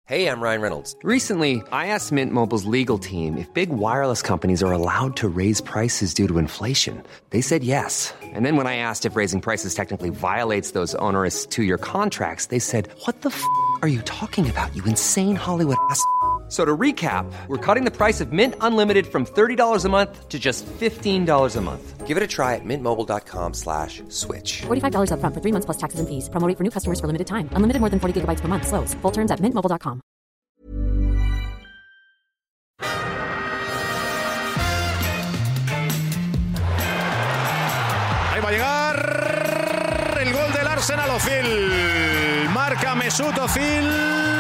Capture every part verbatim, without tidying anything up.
Hey, I'm Ryan Reynolds. Recently, I asked Mint Mobile's legal team if big wireless companies are allowed to raise prices due to inflation. They said yes. And then when I asked if raising prices technically violates those onerous two-year contracts, they said, what the f*** are you talking about, you insane Hollywood ass f- So to recap, we're cutting the price of Mint Unlimited from thirty dollars a month to just fifteen dollars a month. Give it a try at mintmobile.com slash switch. forty-five dollars up front for three months plus taxes and fees. Promo rate for new customers for limited time. Unlimited more than forty gigabytes per month. Slows full terms at mint mobile dot com. Ahí va a llegar el gol del Arsenal. Ozil. Marca Mesut Ozil.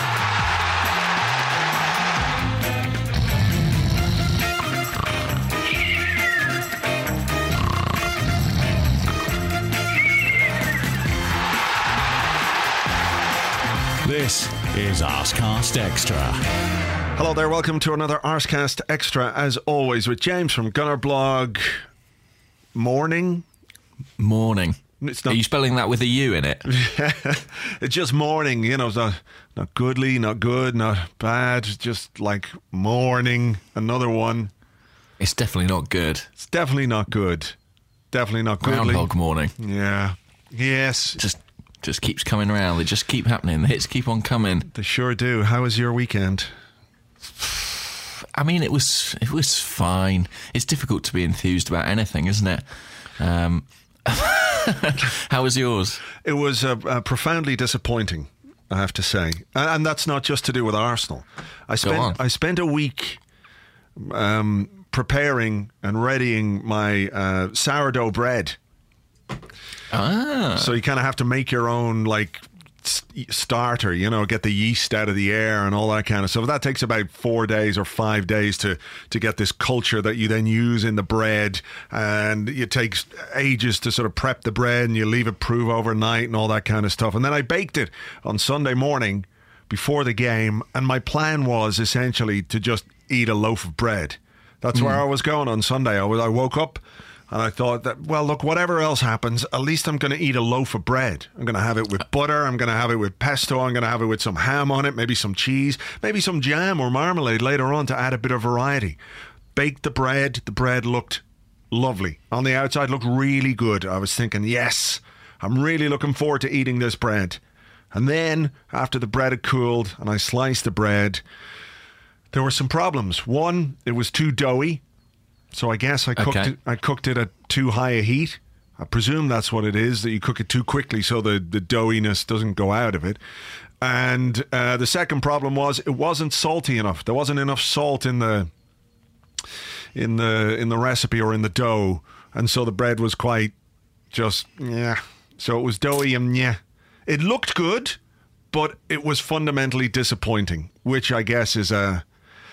This is Arsecast Extra. Hello there, welcome to another Arsecast Extra, as always, with James from Gunner Blog. Morning? Morning. It's not, Are you spelling that with a U in it? It's just morning, you know, it's not, not goodly, not good, not bad, just like morning, another one. It's definitely not good. It's definitely not good. Definitely not goodly. Groundhog morning. Yeah. Yes. Just just keeps coming around. They just keep happening. The hits keep on coming. They sure do. How was your weekend? I mean, it was it was fine. It's difficult to be enthused about anything, isn't it? Um, how was yours? It was uh, uh, profoundly disappointing, I have to say, and, and that's not just to do with Arsenal. I spent Go on. I spent a week um, preparing and readying my uh, sourdough bread. Ah, So you kind of have to make your own, like, st- starter, you know, get the yeast out of the air and all that kind of stuff. That takes about four days or five days to, to get this culture that you then use in the bread. And it takes ages to sort of prep the bread, and you leave it prove overnight and all that kind of stuff. And then I baked it on Sunday morning before the game. And my plan was essentially to just eat a loaf of bread. That's mm. where I was going on Sunday. I was, I woke up and I thought that, well, look, whatever else happens, at least I'm going to eat a loaf of bread. I'm going to have it with butter. I'm going to have it with pesto. I'm going to have it with some ham on it, maybe some cheese, maybe some jam or marmalade later on to add a bit of variety. Baked the bread. The bread looked lovely. On the outside, looked really good. I was thinking, yes, I'm really looking forward to eating this bread. And then, after the bread had cooled and I sliced the bread, there were some problems. One, it was too doughy. So I guess I cooked Okay. it. I cooked it at too high a heat. I presume that's what it is, that you cook it too quickly so the, the doughiness doesn't go out of it. And uh, the second problem was it wasn't salty enough. There wasn't enough salt in the in the in the recipe or in the dough, and so the bread was quite just yeah. So it was doughy and yeah. It looked good, but it was fundamentally disappointing, which I guess is a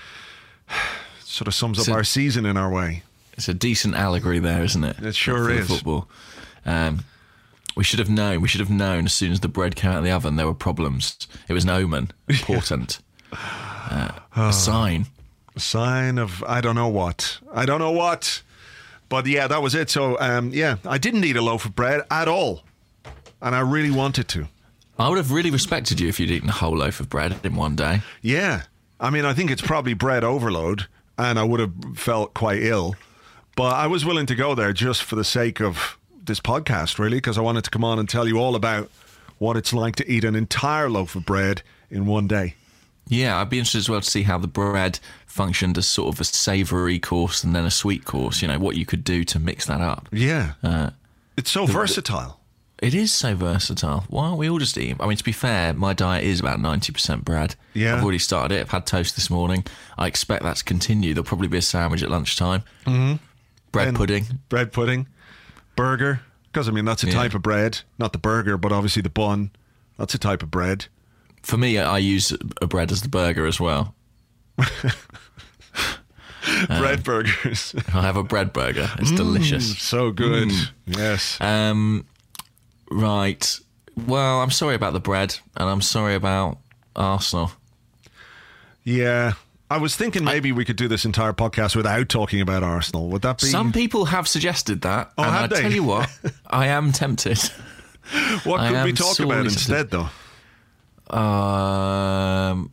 sort of sums up So- our season in our way. it's a decent allegory there, isn't it? It sure for, for is. Football. Um, we should have known. We should have known as soon as the bread came out of the oven there were problems. It was an omen, important, uh, a sign. A sign of I don't know what. I don't know what. But yeah, that was it. So um, yeah, I didn't eat a loaf of bread at all, and I really wanted to. I would have really respected you if you'd eaten a whole loaf of bread in one day. Yeah, I mean, I think it's probably bread overload, and I would have felt quite ill. But I was willing to go there just for the sake of this podcast, really, because I wanted to come on and tell you all about what it's like to eat an entire loaf of bread in one day. Yeah, I'd be interested as well to see how the bread functioned as sort of a savoury course and then a sweet course, you know, what you could do to mix that up. Yeah. Uh, It's so the- versatile. It is so versatile. Why aren't we all just eating? I mean, to be fair, my diet is about ninety percent bread. Yeah. I've already started it. I've had toast this morning. I expect that to continue. There'll probably be a sandwich at lunchtime. Mm-hmm. Bread And pudding. Bread pudding. Burger. Because, I mean, that's a Yeah. type of bread. Not the burger, but obviously the bun. That's a type of bread. For me, I use a bread as the burger as well. bread burgers. I have a bread burger. It's delicious. So good. Yes. Um, right. Well, I'm sorry about the bread, and I'm sorry about Arsenal. Yeah. I was thinking maybe we could do this entire podcast without talking about Arsenal. Would that be... Some people have suggested that, Oh, and have I they? tell you what, I am tempted. What I could we am talk sorely about tempted. instead, though? Um,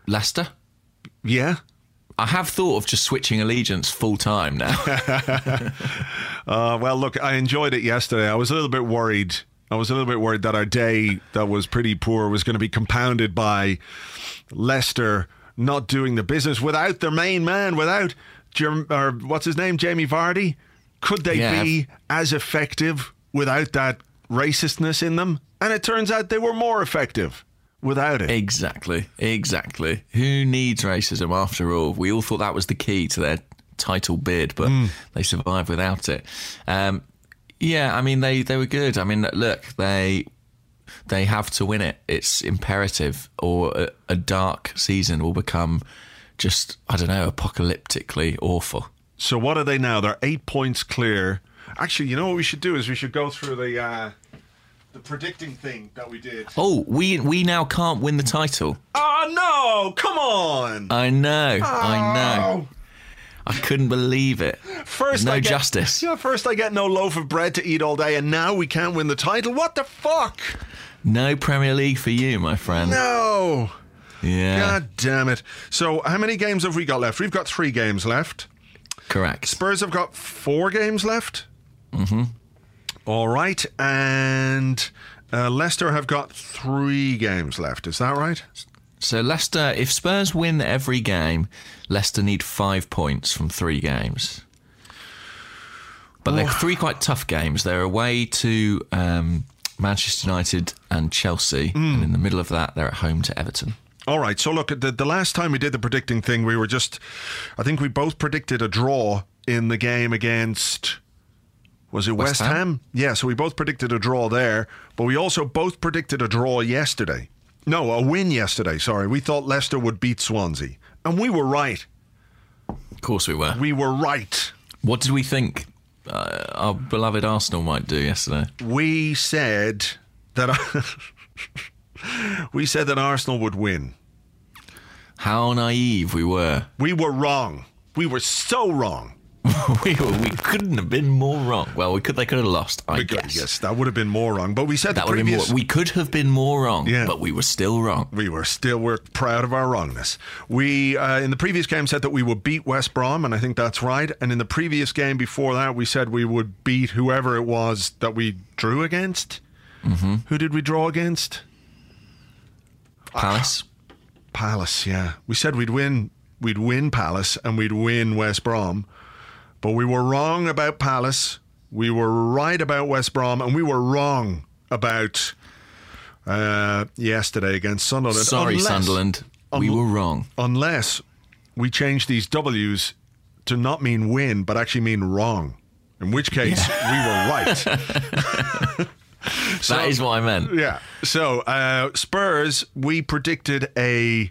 Leicester. Yeah. I have thought of just switching allegiance full time now. uh, well, look, I enjoyed it yesterday. I was a little bit worried. I was a little bit worried that our day that was pretty poor was going to be compounded by Leicester not doing the business without their main man, without, Germ- or what's his name, Jamie Vardy. Could they Yeah. be as effective without that racistness in them? And it turns out they were more effective without it. Exactly, exactly. Who needs racism after all? We all thought that was the key to their title bid, but mm. they survived without it. Um, yeah, I mean, they, they were good. I mean, look, they they have to win it. It's imperative, or a, a dark season will become just, I don't know, apocalyptically awful. So what are they now? They're eight points clear. Actually, you know what we should do is we should go through the... Uh, The predicting thing that we did. Oh, we we now can't win the title. Oh, no! Come on! I know, oh. I know. I couldn't believe it. First, There's no I get, justice. Yeah, first I get no loaf of bread to eat all day, and now we can't win the title. What the fuck? No Premier League for you, my friend. No! Yeah. God damn it. So, how many games have we got left? We've got three games left. Correct. Spurs have got four games left. Mm-hmm. All right, and uh, Leicester have got three games left. Is that right? So Leicester, if Spurs win every game, Leicester need five points from three games. But they're three quite tough games. They're away to um, Manchester United and Chelsea, mm. and in the middle of that, they're at home to Everton. All right, so look, the, the last time we did the predicting thing, we were just, I think we both predicted a draw in the game against... Was it West, West Ham? Ham? Yeah, so we both predicted a draw there, but we also both predicted a draw yesterday. No, a win yesterday, sorry. We thought Leicester would beat Swansea, and we were right. Of course we were. We were right. What did we think uh, our beloved Arsenal might do yesterday? We said that we said that Arsenal would win. How naive we were. We were wrong. We were so wrong. we, we couldn't have been more wrong. Well, we could. They could have lost, I we guess. Could, yes, that would have been more wrong. But we said that the previous... More, we could have been more wrong, yeah. But we were still wrong. We were still we're proud of our wrongness. We, uh, in the previous game, said that we would beat West Brom, and I think that's right. And in the previous game before that, we said we would beat whoever it was that we drew against. Mm-hmm. Who did we draw against? Palace. Uh, Palace, yeah. We said we'd win, we'd win Palace, and we'd win West Brom. But we were wrong about Palace, we were right about West Brom, and we were wrong about uh, yesterday against Sunderland. Sorry, unless, Sunderland, un- we were wrong. Unless we change these W's to not mean win, but actually mean wrong, in which case yeah. we were right. So, that is what I meant. Yeah. So, uh, Spurs, we predicted a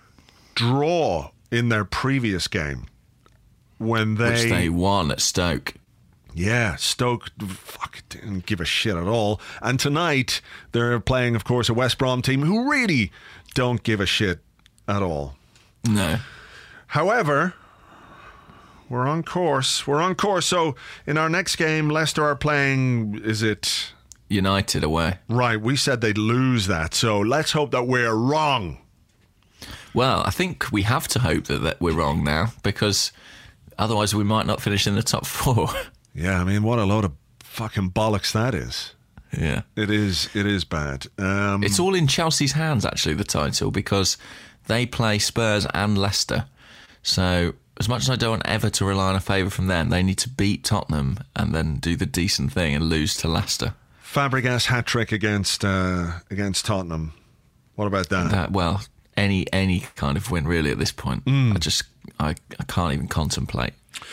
draw in their previous game. When they, Which they won at Stoke. Yeah, Stoke fuck, didn't give a shit at all. And tonight, they're playing, of course, a West Brom team who really don't give a shit at all. No. However, we're on course. We're on course. So, in our next game, Leicester are playing, is it... United away. Right, we said they'd lose that. So, let's hope that we're wrong. Well, I think we have to hope that, that we're wrong now, because... Otherwise, we might not finish in the top four. Yeah, I mean, what a load of fucking bollocks that is. Yeah. It is It is bad. Um, it's all in Chelsea's hands, actually, the title, because they play Spurs and Leicester. So, as much as I don't want ever to rely on a favour from them, they need to beat Tottenham and then do the decent thing and lose to Leicester. Fabregas hat-trick against uh, against Tottenham. What about that? that? Well, any any kind of win, really, at this point. Mm. I just... I, I can't even contemplate.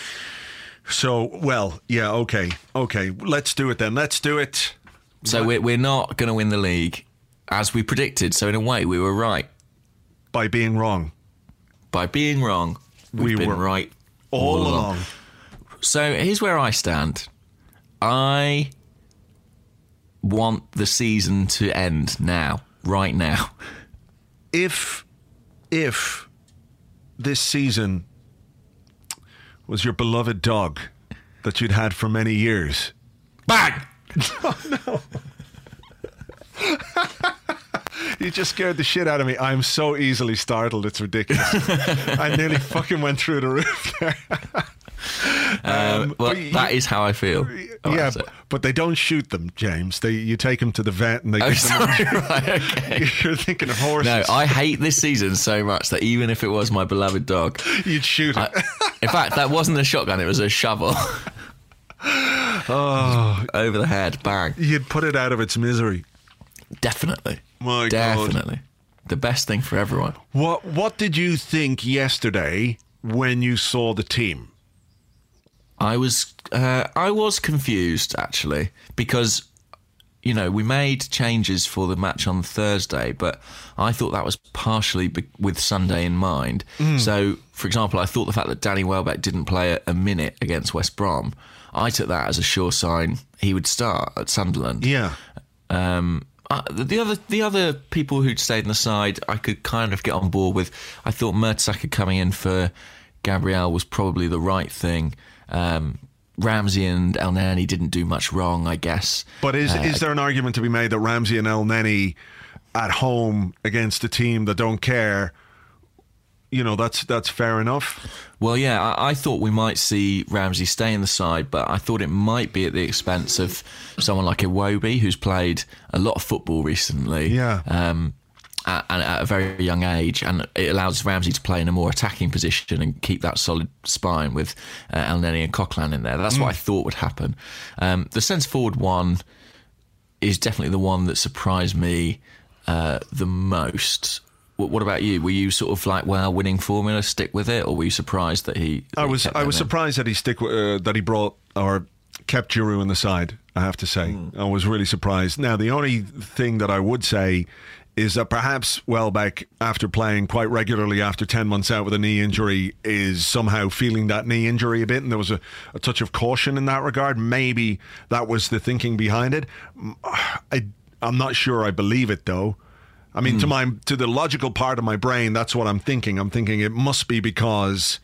So, well, yeah, okay. Okay, let's do it then. Let's do it. So we're, we're not going to win the league, as we predicted. So in a way, we were right. By being wrong. By being wrong, we've we been were right all, all along. along. So here's where I stand. I want the season to end now, right now. If, if... this season was your beloved dog that you'd had for many years. Bang! Oh, no. You just scared the shit out of me. I'm so easily startled. It's ridiculous. I nearly fucking went through the roof there. Um, Um, well, but you- that is how I feel. Oh, yeah, that's but, it. but they don't shoot them, James. They you take them to the vet and they. Oh, give them sorry, right, okay. You're thinking of horses. No, I hate this season so much that even if it was my beloved dog, You'd shoot it. I, in fact, that wasn't a shotgun; it was a shovel. Oh, over the head, bang! you'd put it out of its misery. Definitely, My God. definitely, the best thing for everyone. What What did you think yesterday when you saw the team? I was uh, I was confused actually because you know we made changes for the match on Thursday, but I thought that was partially be- with Sunday in mind. Mm. So, for example, I thought the fact that Danny Welbeck didn't play a, a minute against West Brom, I took that as a sure sign he would start at Sunderland. Yeah. Um, uh, the other the other people who'd stayed on the side, I could kind of get on board with. I thought Mertesacker coming in for Gabriel was probably the right thing. Um, Ramsey and El Neni didn't do much wrong, I guess. But is Uh, is there an argument to be made that Ramsey and El Neni at home against a team that don't care, you know, that's that's fair enough? Well, yeah, I, I thought we might see Ramsey stay in the side, but I thought it might be at the expense of someone like Iwobi, who's played a lot of football recently. Yeah. Um, at, and at a very young age, and it allows Ramsey to play in a more attacking position and keep that solid spine with uh, El Neni and Coquelin in there. That's what I thought would happen. Um, the centre forward one is definitely the one that surprised me uh, the most. What, what about you? Were you sort of like, well, winning formula, stick with it, or were you surprised that he? That I he was kept I them was in? surprised that he stick uh, that he brought or kept Giroud in the side. I have to say, I was really surprised. Now, the only thing that I would say is that perhaps Welbeck, after playing quite regularly after ten months out with a knee injury, is somehow feeling that knee injury a bit, and there was a, a touch of caution in that regard. Maybe that was the thinking behind it. I, I'm not sure I believe it, though. I mean, to my to the logical part of my brain, that's what I'm thinking. I'm thinking it must be because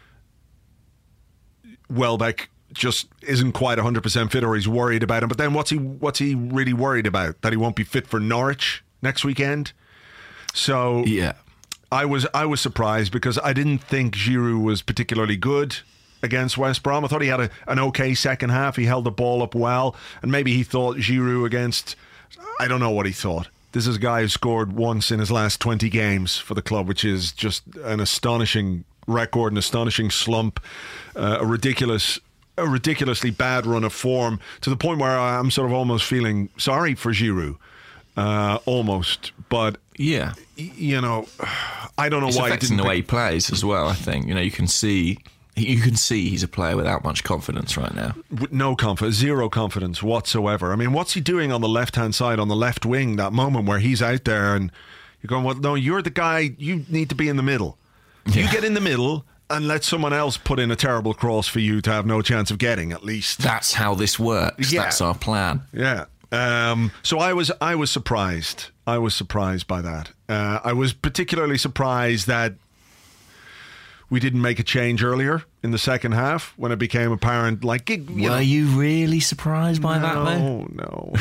Welbeck just isn't quite one hundred percent fit, or he's worried about him. But then what's he what's he really worried about? That he won't be fit for Norwich next weekend? So Yeah. I was I was surprised because I didn't think Giroud was particularly good against West Brom. I thought he had a, an okay second half. He held the ball up well, and maybe he thought Giroud against, I don't know what he thought. This is a guy who scored once in his last twenty games for the club, which is just an astonishing record, an astonishing slump, uh, a ridiculous, a ridiculously bad run of form, to the point where I'm sort of almost feeling sorry for Giroud, uh, almost. But Yeah. y- you know, I don't know It's why he affecting didn't the pick- way he plays as well, I think. You know, you can see you can see he's a player without much confidence right now. with no confidence, zero confidence whatsoever. I mean, what's he doing on the left-hand side, on the left wing, that moment where he's out there and you're going, well, no, you're the guy, you need to be in the middle. You Yeah. get in the middle and let someone else put in a terrible cross for you to have no chance of getting, at least. That's how this works. Yeah. That's our plan. Yeah. Um, so I was I was surprised. I was surprised by that. Uh, I was particularly surprised that we didn't make a change earlier in the second half when it became apparent, like, you know, Were you really surprised by that, though? no, no,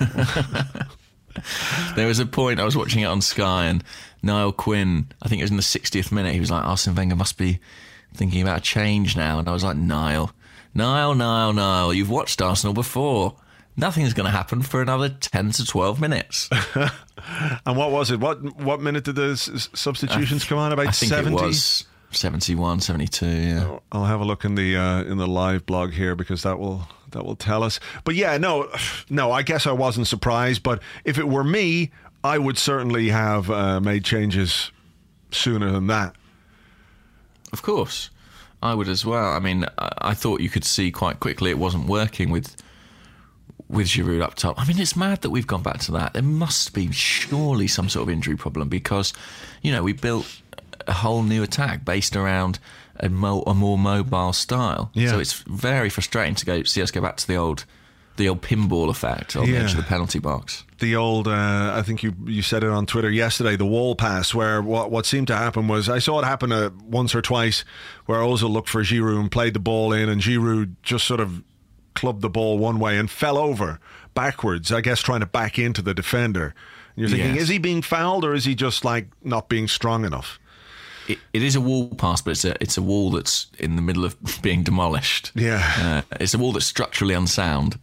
no. There was a point I was watching it on Sky, and Niall Quinn, I think it was in the sixtieth minute, he was like, Arsene Wenger must be thinking about a change now. And I was like, Niall, Niall, Niall, Niall, you've watched Arsenal before. Nothing's going to happen for another ten to twelve minutes. And what was it? What what minute did the s- substitutions come on? About I think seventy. it was seventy-one, seventy-two, yeah. I'll have a look in the uh, in the live blog here because that will that will tell us. But yeah, no, no. I guess I wasn't surprised. But if it were me, I would certainly have uh, made changes sooner than that. Of course. I would as well. I mean, I, I thought you could see quite quickly it wasn't working with with Giroud up top. I mean, it's mad that we've gone back to that. There must be surely some sort of injury problem because, you know, we built a whole new attack based around a, mo- a more mobile style. Yeah. So it's very frustrating to go see us go back to the old the old pinball effect on the Yeah. edge of the penalty box. The old, uh, I think you you said it on Twitter yesterday, the wall pass, where what what seemed to happen was, I saw it happen uh, once or twice, where Ozil looked for Giroud and played the ball in, and Giroud just sort of clubbed the ball one way and fell over backwards, I guess trying to back into the defender. You're thinking, Yes. is he being fouled or is he just like not being strong enough? It, it is a wall pass, but it's a it's a wall that's in the middle of being demolished. Yeah. uh, it's a wall that's structurally unsound.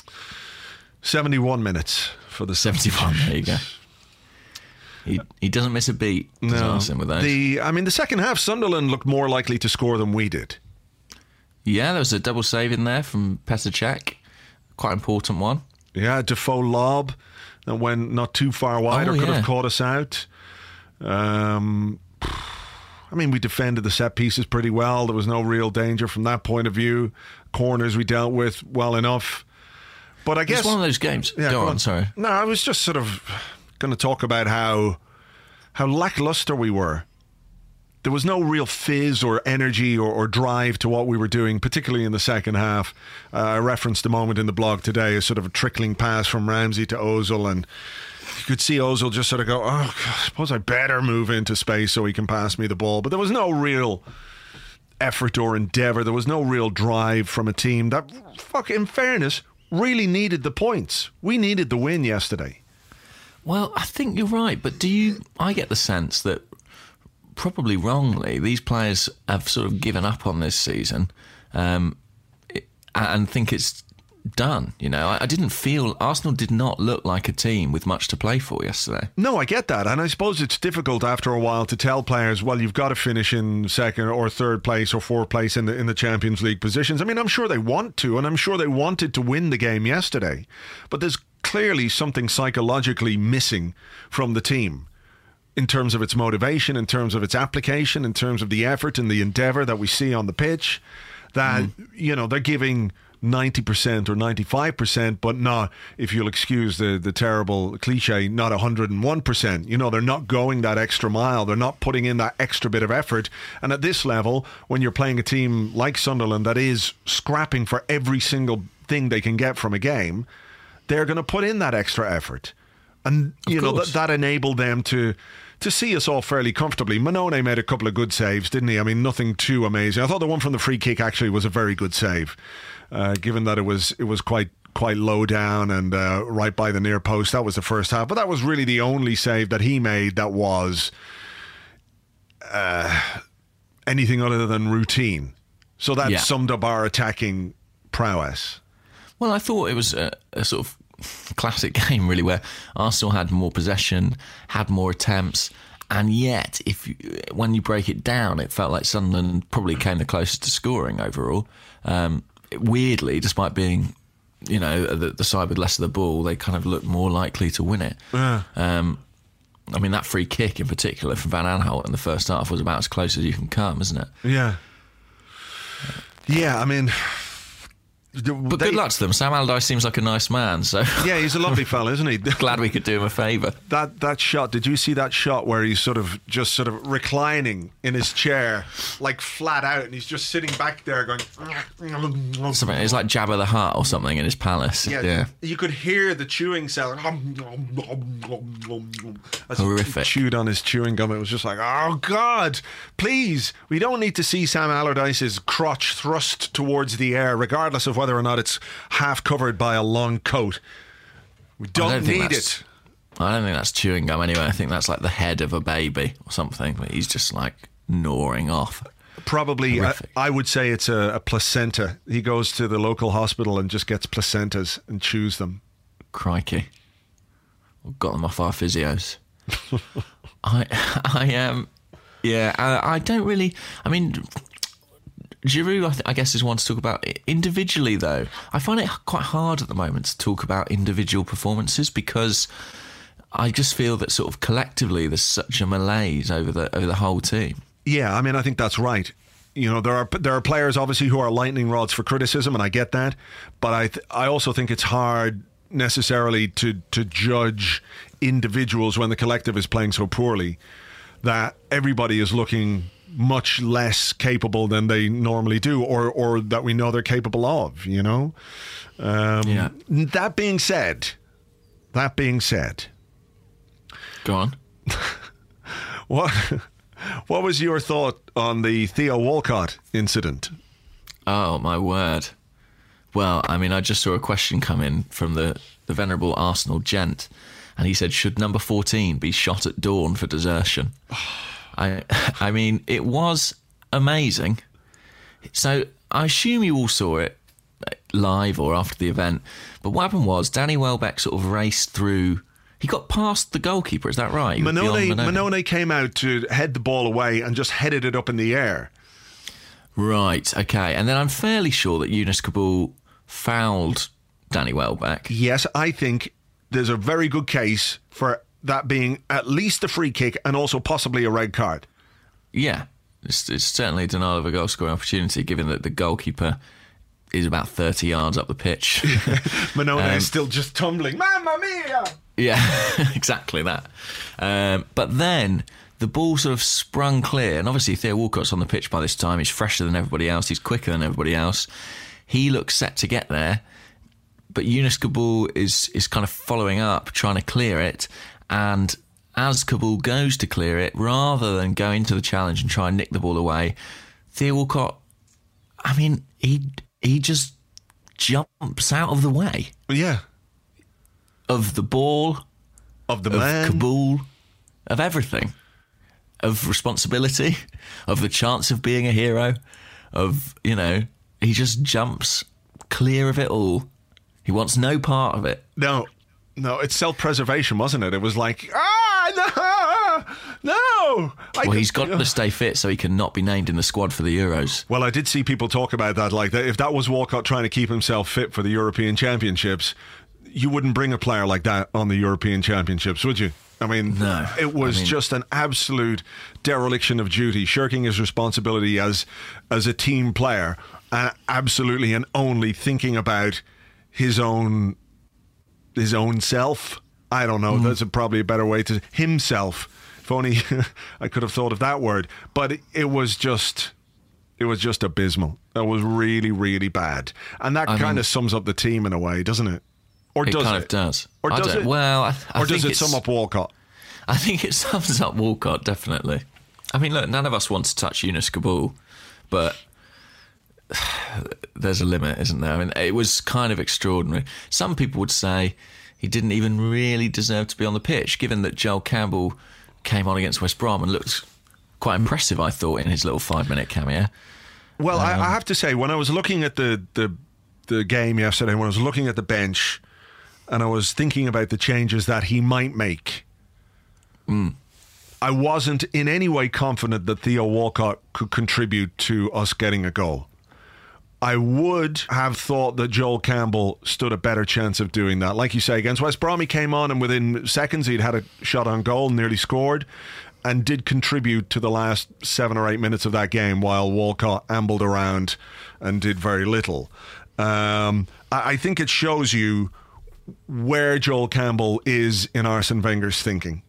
seventy-one minutes for the seventy-one. There you go. He he doesn't miss a beat. Does Arsene with those. The I mean, the second half, Sunderland looked more likely to score than we did. Yeah, there was a double save in there from Petr Cech. Quite important one. Yeah, Defoe lob that went not too far wide Oh, or could yeah. have caught us out. Um, I mean, we defended the set pieces pretty well. There was no real danger from that point of view. Corners we dealt with well enough. But I guess It's one of those games. Yeah, Go go on, sorry. No, I was just sort of going to talk about how how lackluster we were. There was no real fizz or energy or, or drive to what we were doing, particularly in the second half. Uh, I referenced a moment in the blog today, a sort of a trickling pass from Ramsey to Ozil, and you could see Ozil just sort of go, oh, God, I suppose I better move into space so he can pass me the ball. But there was no real effort or endeavour. There was no real drive from a team that, fuck, in fairness, really needed the points. We needed the win yesterday. Well, I think you're right, but do you... I get the sense that, probably wrongly, these players have sort of given up on this season um, and think it's done. You know, I, I didn't feel... Arsenal did not look like a team with much to play for yesterday. No, I get that. And I suppose it's difficult after a while to tell players, well, you've got to finish in second or third place or fourth place in the, in the Champions League positions. I mean, I'm sure they want to, and I'm sure they wanted to win the game yesterday. But there's clearly something psychologically missing from the team in terms of its motivation, in terms of its application, in terms of the effort and the endeavour that we see on the pitch, that, mm. you know, they're giving ninety percent or ninety-five percent, but not, if you'll excuse the, the terrible cliche, not one hundred one percent. You know, they're not going that extra mile. They're not putting in that extra bit of effort. And at this level, when you're playing a team like Sunderland that is scrapping for every single thing they can get from a game, they're going to put in that extra effort. And, you know, that, that enabled them to to see us all fairly comfortably. Manone made a couple of good saves, didn't he? I mean, nothing too amazing. I thought the one from the free kick actually was a very good save, uh, given that it was it was quite quite low down and uh, right by the near post. That was the first half. But that was really the only save that he made that was uh, anything other than routine. So that yeah. summed up our attacking prowess. Well, I thought it was a, a sort of classic game, really, where Arsenal had more possession, had more attempts, and yet, if you, when you break it down, it felt like Sunderland probably came the closest to scoring overall. Um, weirdly, despite being, you know, the, the side with less of the ball, they kind of looked more likely to win it. Yeah. Um, I mean, that free kick in particular from Van Aanholt in the first half was about as close as you can come, isn't it? Yeah. Yeah, I mean... But they, good luck to them. Sam Allardyce seems like a nice man, so yeah, he's a lovely fella, isn't he? Glad we could do him a favour. That that shot, did you see that shot where he's sort of just sort of reclining in his chair, like flat out, and he's just sitting back there going... Something, it's like Jabba the Hutt or something in his palace. Yeah, yeah. You could hear the chewing sound. As Horrific. he chewed on his chewing gum, it was just like, oh God, please, we don't need to see Sam Allardyce's crotch thrust towards the air, regardless of whether or not it's half covered by a long coat. We don't, don't think need that's- it. I don't think that's chewing gum anyway. I think that's like the head of a baby or something. But he's just like gnawing off. Probably, I, I would say it's a, a placenta. He goes to the local hospital and just gets placentas and chews them. Crikey. We've got them off our physios. I, I am, um, yeah, I, I don't really, I mean... Giroud, I, th- I guess, is one to talk about. Individually, though, I find it quite hard at the moment to talk about individual performances because I just feel that sort of collectively there's such a malaise over the over the whole team. Yeah, I mean, I think that's right. You know, there are there are players obviously who are lightning rods for criticism, and I get that. But I th- I also think it's hard necessarily to to judge individuals when the collective is playing so poorly that everybody is looking much less capable than they normally do, or or that we know they're capable of, you know. Um, yeah. That being said, that being said, go on. What what was your thought on the Theo Walcott incident? Oh my word! Well, I mean, I just saw a question come in from the the venerable Arsenal gent, and he said, should number fourteen be shot at dawn for desertion? I, I mean, it was amazing. So I assume you all saw it live or after the event, but what happened was Danny Welbeck sort of raced through. He got past the goalkeeper, is that right? Manone, Manone came out to head the ball away and just headed it up in the air. Right, okay. And then I'm fairly sure that Yunus Kabul fouled Danny Welbeck. Yes, I think there's a very good case for that being at least a free kick and also possibly a red card. Yeah, it's, it's certainly a denial of a goal scoring opportunity, given that the goalkeeper is about thirty yards up the pitch. Manone um, is still just tumbling. Mamma mia! Yeah, exactly that. Um, but then the ball sort of sprung clear, and obviously Theo Walcott's on the pitch by this time. He's fresher than everybody else. He's quicker than everybody else. He looks set to get there, but Yunus Kabul is is kind of following up, trying to clear it. And as Kabul goes to clear it, rather than go into the challenge and try and nick the ball away, Theo Walcott, I mean, he he just jumps out of the way. Yeah. Of the ball, of the of man, Kabul, of everything, of responsibility, of the chance of being a hero, of, you know, he just jumps clear of it all. He wants no part of it. No, no, it's self-preservation, wasn't it? It was like, ah, no, no. I well, could, he's got to stay fit so he can not be named in the squad for the Euros. Well, I did see people talk about that, like that if that was Walcott trying to keep himself fit for the European Championships, you wouldn't bring a player like that on the European Championships, would you? I mean, no, it was I mean, just an absolute dereliction of duty, shirking his responsibility as as a team player, and absolutely and only thinking about his own his own self. I don't know. Mm. That's a, probably a better way to himself. If only I could have thought of that word. But it, it was just. It was just abysmal. That was really, really bad, and that kind of sums up the team in a way, doesn't it? Or it does kind it? of does. Or I does it? Well, I, I or does think it sum up Walcott? I think it sums up Walcott, definitely. I mean, look, none of us want to touch Yunus Kabul, but there's a limit, isn't there? I mean, it was kind of extraordinary. Some people would say he didn't even really deserve to be on the pitch, given that Joel Campbell came on against West Brom and looked quite impressive, I thought, in his little five-minute cameo. Well, um, I, I have to say, when I was looking at the, the the game yesterday, when I was looking at the bench, and I was thinking about the changes that he might make, mm. I wasn't in any way confident that Theo Walcott could contribute to us getting a goal. I would have thought that Joel Campbell stood a better chance of doing that. Like you say, against West Brom, he came on and within seconds he'd had a shot on goal, nearly scored, and did contribute to the last seven or eight minutes of that game while Walcott ambled around and did very little. Um, I, I think it shows you where Joel Campbell is in Arsene Wenger's thinking.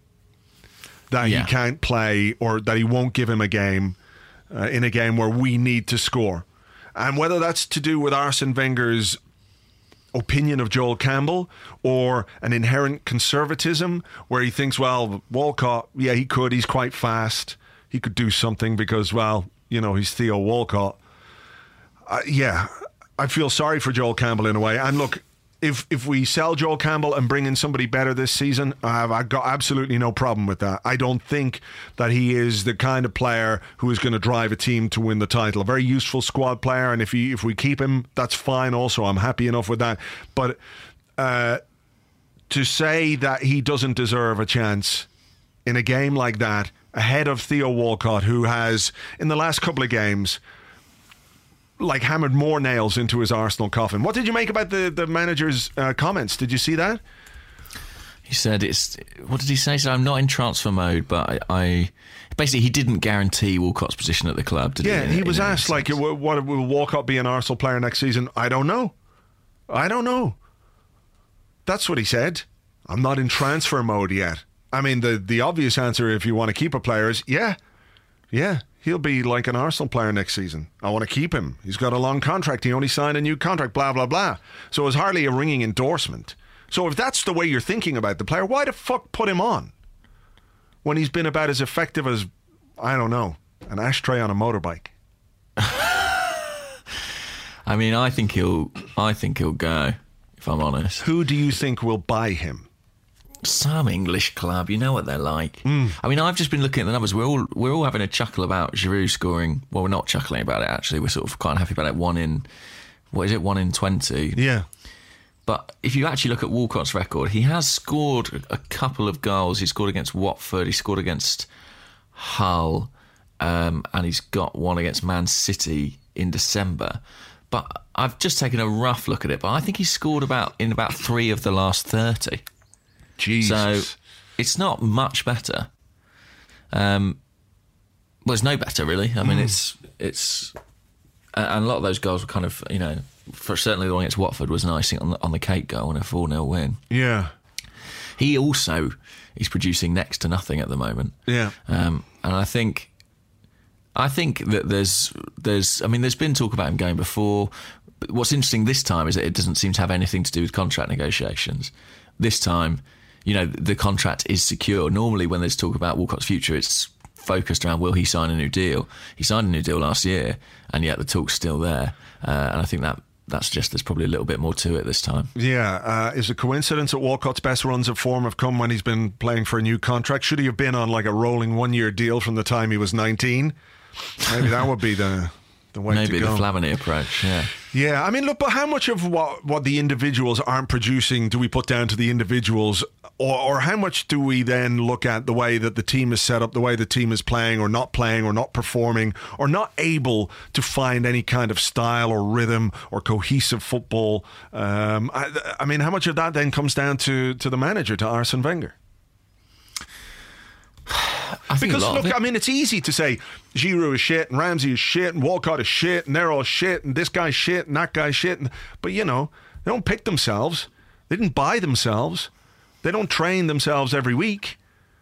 That yeah. he can't play, or that he won't give him a game uh, in a game where we need to score. And whether that's to do with Arsene Wenger's opinion of Joel Campbell or an inherent conservatism where he thinks, well, Walcott, yeah, he could, he's quite fast, he could do something because, well, you know, he's Theo Walcott. Uh, yeah, I feel sorry for Joel Campbell in a way. And look, if if we sell Joel Campbell and bring in somebody better this season, I've, I've got absolutely no problem with that. I don't think that he is the kind of player who is going to drive a team to win the title. A very useful squad player, and if he, if we keep him, that's fine also. I'm happy enough with that. But uh, to say that he doesn't deserve a chance in a game like that, ahead of Theo Walcott, who has, in the last couple of games, like hammered more nails into his Arsenal coffin. What did you make about the, the manager's uh, comments? Did you see that? He said, "It's what did he say? He said, I'm not in transfer mode, but I, I basically he didn't guarantee Walcott's position at the club, did yeah, he? Yeah, he was asked, like, will, what, will Walcott be an Arsenal player next season? I don't know. I don't know. That's what he said. I'm not in transfer mode yet. I mean, the, the obvious answer if you want to keep a player is, yeah, yeah. He'll be like an Arsenal player next season. I want to keep him. He's got a long contract. He only signed a new contract, blah, blah, blah. So it was hardly a ringing endorsement. So if that's the way you're thinking about the player, why the fuck put him on? When he's been about as effective as, I don't know, an ashtray on a motorbike. I mean, I think he'll I think he'll go, if I'm honest. Who do you think will buy him? some English club, you know what they're like. Mm. I mean, I've just been looking at the numbers. We're all we're all having a chuckle about Giroud scoring. Well, we're not chuckling about it, actually. We're sort of quite happy about it. One in, what is it, one in twenty? Yeah. But if you actually look at Walcott's record, he has scored a couple of goals. He scored against Watford, he scored against Hull, um, and he's got one against Man City in December. But I've just taken a rough look at it, but I think he's scored about in about three of the last thirty. Jesus. So it's not much better. Um, well, it's no better, really. I mean, mm. it's it's, and a lot of those goals were kind of, you know, for certainly the one against Watford was an icing on the, on the cake goal and a four nil win. Yeah. He also is producing next to nothing at the moment. Yeah. Um, and I think, I think that there's there's, I mean, there's been talk about him going before. But what's interesting this time is that it doesn't seem to have anything to do with contract negotiations. This time, you know, the contract is secure. Normally when there's talk about Walcott's future, it's focused around will he sign a new deal. He signed a new deal last year, and yet the talk's still there. Uh, and I think that that suggests there's probably a little bit more to it this time. Yeah. Uh, is it coincidence that Walcott's best runs of form have come when he's been playing for a new contract? Should he have been on like a rolling one-year deal from the time he was nineteen? Maybe that would be the... The way Maybe to go. The Flamini approach, yeah. Yeah, I mean, look, but how much of what, what the individuals aren't producing do we put down to the individuals, or, or how much do we then look at the way that the team is set up, the way the team is playing or not playing or not performing or not able to find any kind of style or rhythm or cohesive football? Um, I, I mean, how much of that then comes down to, to the manager, to Arsene Wenger? I think because look, it. I mean, it's easy to say Giroud is shit and Ramsey is shit and Walcott is shit and they're all shit and this guy's shit and that guy's shit. And, but you know, they don't pick themselves. They didn't buy themselves. They don't train themselves every week.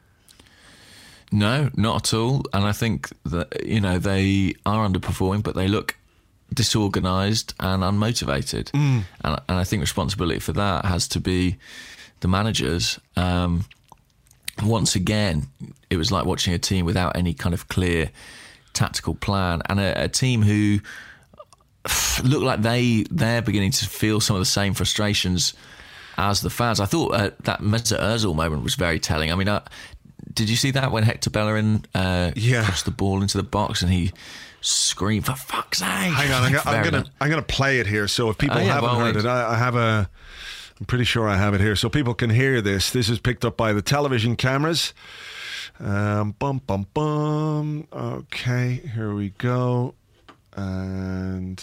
No, not at all. And I think that, you know, they are underperforming, but they look disorganised and unmotivated. Mm. And, and I think responsibility for that has to be the managers. Um, once again, it was like watching a team without any kind of clear tactical plan, and a, a team who look like they they're beginning to feel some of the same frustrations as the fans. I thought uh, that Mesut Ozil moment was very telling. I mean, uh, did you see that when Hector Bellerin uh, yeah. crossed the ball into the box and he screamed, "For fuck's sake!" Hang on, I'm, gonna, I'm gonna I'm gonna play it here. So if people oh, yeah, haven't well, heard it, I, I have a. I'm pretty sure I have it here, so people can hear this. This is picked up by the television cameras. Um, bum, bum, bum. Okay, here we go. And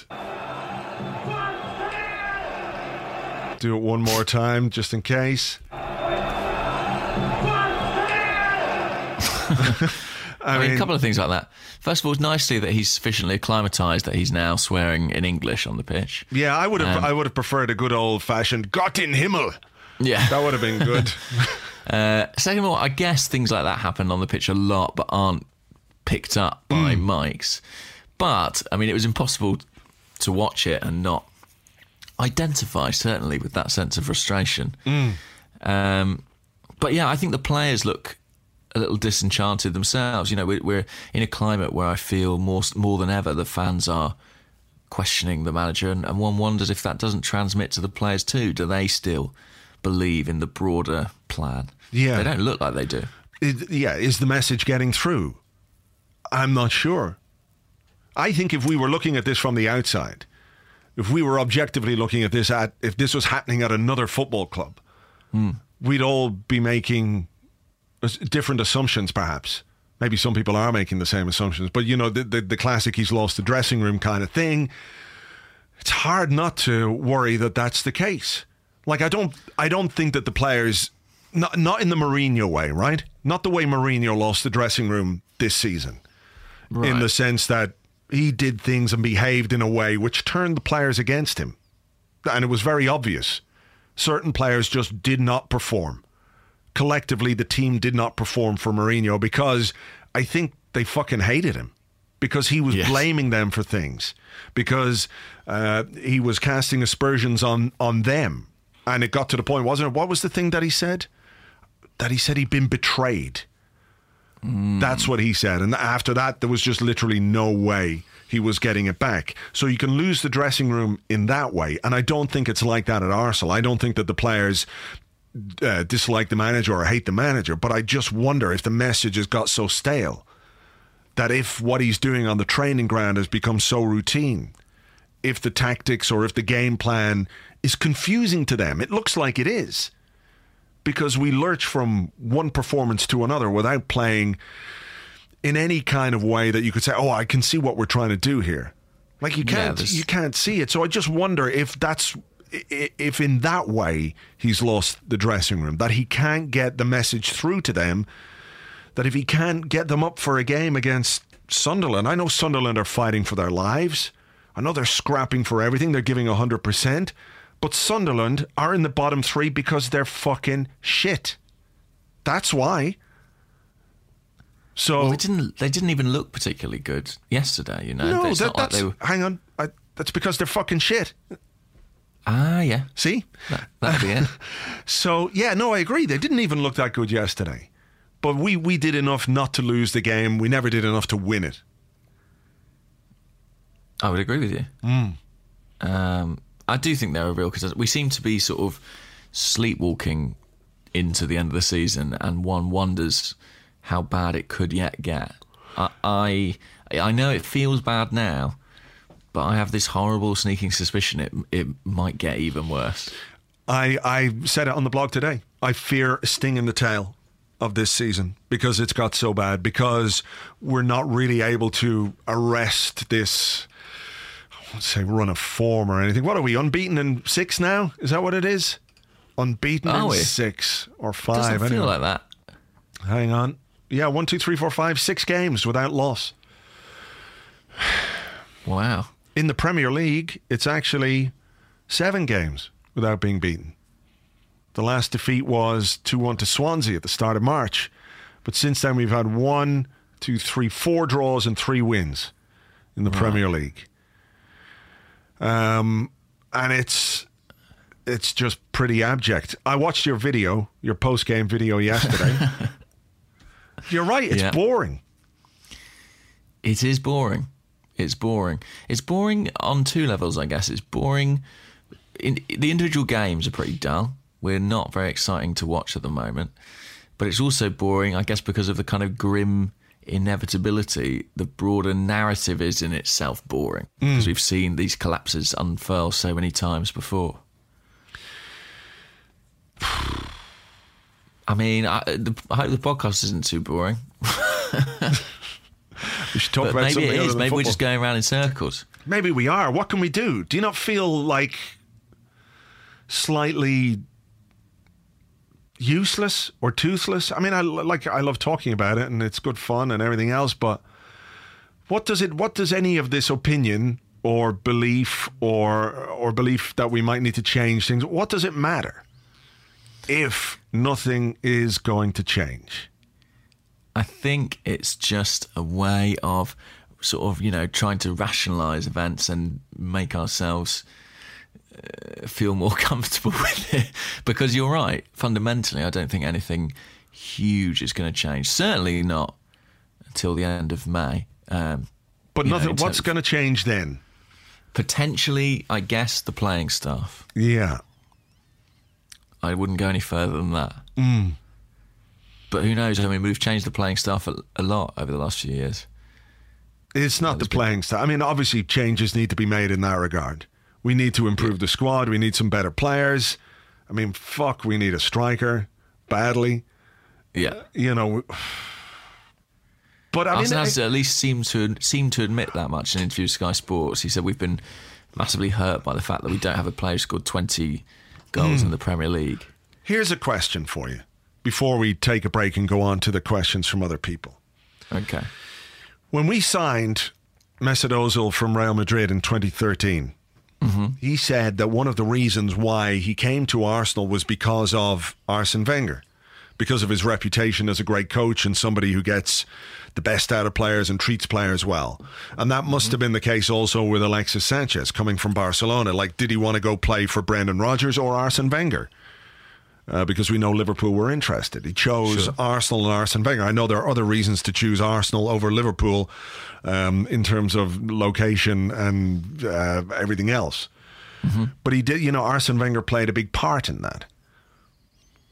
do it one more time, just in case. I, I mean, mean, a couple of things like that. First of all, it's nice to see that he's sufficiently acclimatised that he's now swearing in English on the pitch. Yeah, I would have. Um, I would have preferred a good old-fashioned "Gott in Himmel." Yeah, that would have been good. uh, second of all, I guess things like that happen on the pitch a lot, but aren't picked up by mm. mics. But I mean, it was impossible to watch it and not identify, certainly, with that sense of frustration. Mm. Um, but yeah, I think the players look a little disenchanted themselves. You know, we're, we're in a climate where I feel more more than ever the fans are questioning the manager, and, and one wonders if that doesn't transmit to the players too. Do they still believe in the broader plan? Yeah, they don't look like they do. It, yeah, is the message getting through? I'm not sure. I think if we were looking at this from the outside, if we were objectively looking at this at if this was happening at another football club, mm. we'd all be making different assumptions, perhaps. Maybe some people are making the same assumptions, but you know, the, the the classic "he's lost the dressing room" kind of thing. It's hard not to worry that that's the case. Like, I don't, I don't think that the players, not not in the Mourinho way, right? Not the way Mourinho lost the dressing room this season, right. In the sense that he did things and behaved in a way which turned the players against him, and it was very obvious. Certain players just did not perform. Collectively, the team did not perform for Mourinho because I think they fucking hated him, because he was yes. blaming them for things, because uh, he was casting aspersions on, on them. And it got to the point, wasn't it? What was the thing that he said? That he said he'd been betrayed. Mm. That's what he said. And after that, there was just literally no way he was getting it back. So you can lose the dressing room in that way. And I don't think it's like that at Arsenal. I don't think that the players uh, dislike the manager or hate the manager, but I just wonder if the message has got so stale that if what he's doing on the training ground has become so routine, if the tactics or if the game plan is confusing to them. It looks like it is, because we lurch from one performance to another without playing in any kind of way that you could say, oh, I can see what we're trying to do here. Like you can't, yeah, you can't see it. So I just wonder if that's, if in that way he's lost the dressing room, that he can't get the message through to them, that if he can't get them up for a game against Sunderland, I know Sunderland are fighting for their lives. I know they're scrapping for everything. They're giving one hundred percent. But Sunderland are in the bottom three because they're fucking shit. That's why. So well, they didn't. They didn't even look particularly good yesterday. You know, no, it's that, not like that's they were... hang on. I, that's because they're fucking shit. Ah, yeah. See, that, that'd be it. So yeah, no, I agree. They didn't even look that good yesterday. But we we did enough not to lose the game. We never did enough to win it. I would agree with you. Mm. Um, I do think they're a real, because we seem to be sort of sleepwalking into the end of the season, and one wonders how bad it could yet get. I, I I know it feels bad now, but I have this horrible sneaking suspicion it it might get even worse. I I said it on the blog today. I fear a sting in the tail of this season because it's got so bad, because we're not really able to arrest this, I won't say run of form or anything. What are we, unbeaten in six now? Is that what it is? Unbeaten are in we? six or five. Doesn't feel anyway. like that. Hang on. Yeah, one, two, three, four, five, six games without loss. Wow. In the Premier League, it's actually seven games without being beaten. The last defeat was two one to Swansea at the start of March. But since then, we've had one, two, three, four draws and three wins in the right. Premier League. Um, and it's it's just pretty abject. I watched your video, your post-game video yesterday. You're right, it's yeah. boring. It is boring. It's boring. It's boring on two levels, I guess. It's boring. In, the individual games are pretty dull. We're not very exciting to watch at the moment. But it's also boring, I guess, because of the kind of grim inevitability. The broader narrative is in itself boring, mm. because we've seen these collapses unfurl so many times before. I mean, I, the, I hope the podcast isn't too boring. We should talk but about maybe something it is. other than Maybe football. we're just going around in circles. Maybe we are. What can we do? Do you not feel like slightly useless or toothless? I mean, I like I love talking about it and it's good fun and everything else, but what does it what does any of this opinion or belief or or belief that we might need to change things, what does it matter if nothing is going to change? I think it's just a way of sort of, you know, trying to rationalise events and make ourselves uh, feel more comfortable with it. Because you're right, fundamentally, I don't think anything huge is going to change. Certainly not until the end of May. Um, but nothing. Know, what's going to change then? Potentially, I guess, the playing staff. Yeah. I wouldn't go any further than that. Mm. But who knows? I mean, we've changed the playing staff a, a lot over the last few years. It's not the playing staff. I mean, obviously changes need to be made in that regard. We need to improve the squad. We need some better players. I mean, fuck, we need a striker badly. Yeah. You know. But I mean, Arsene has at least seemed to seemed to admit that much in an interview with Sky Sports. He said we've been massively hurt by the fact that we don't have a player who scored twenty goals mm. in the Premier League. Here's a question for you before we take a break and go on to the questions from other people. Okay. When we signed Mesut Ozil from Real Madrid in twenty thirteen, mm-hmm. he said that one of the reasons why he came to Arsenal was because of Arsene Wenger, because of his reputation as a great coach and somebody who gets the best out of players and treats players well. And that must mm-hmm. have been the case also with Alexis Sanchez coming from Barcelona. Like, did he want to go play for Brendan Rodgers or Arsene Wenger? Uh, because we know Liverpool were interested. He chose sure. Arsenal and Arsene Wenger. I know there are other reasons to choose Arsenal over Liverpool um, in terms of location and uh, everything else. Mm-hmm. But he did, you know, Arsene Wenger played a big part in that.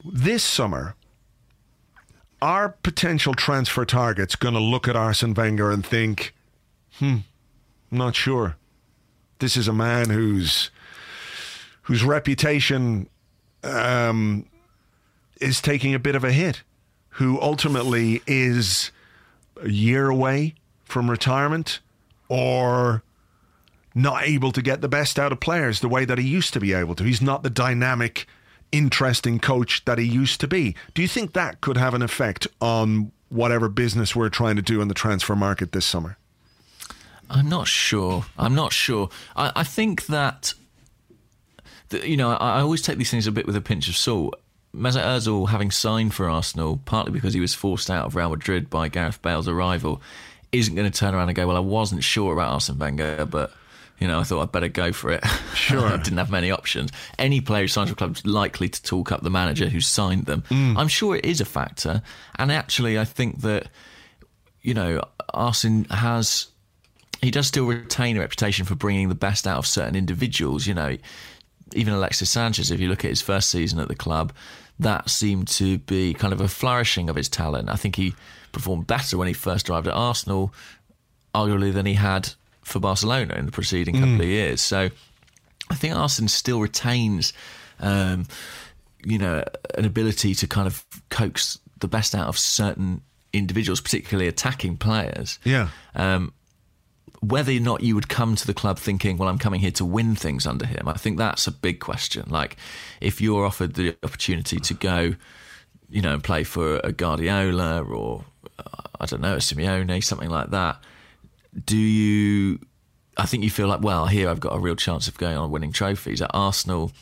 this summer, are potential transfer targets going to look at Arsene Wenger and think, hmm, not sure. This is a man whose whose reputation um, is taking a bit of a hit, who ultimately is a year away from retirement or not able to get the best out of players the way that he used to be able to. He's not the dynamic, interesting coach that he used to be. Do you think that could have an effect on whatever business we're trying to do in the transfer market this summer? I'm not sure. I'm not sure. I, I think that, that, you know, I, I always take these things a bit with a pinch of salt. Mesut Ozil, having signed for Arsenal, partly because he was forced out of Real Madrid by Gareth Bale's arrival, isn't going to turn around and go, well, I wasn't sure about Arsene Wenger, but you know, I thought I'd better go for it. Sure. I didn't have many options. Any player who signs for a club is likely to talk up the manager who signed them. Mm. I'm sure it is a factor. And actually, I think that, you know, Arsene has... He does still retain a reputation for bringing the best out of certain individuals. You know, even Alexis Sanchez, if you look at his first season at the club, that seemed to be kind of a flourishing of his talent. I think he performed better when he first arrived at Arsenal, arguably, than he had for Barcelona in the preceding couple mm. of years. So I think Arsene still retains, um, you know, an ability to kind of coax the best out of certain individuals, particularly attacking players. Yeah. Um, whether or not you would come to the club thinking, well, I'm coming here to win things under him, I think that's a big question. Like, if you're offered the opportunity to go, you know, and play for a Guardiola or, uh, I don't know, a Simeone, something like that, do you... I think you feel like, well, here I've got a real chance of going on and winning trophies. At Arsenal,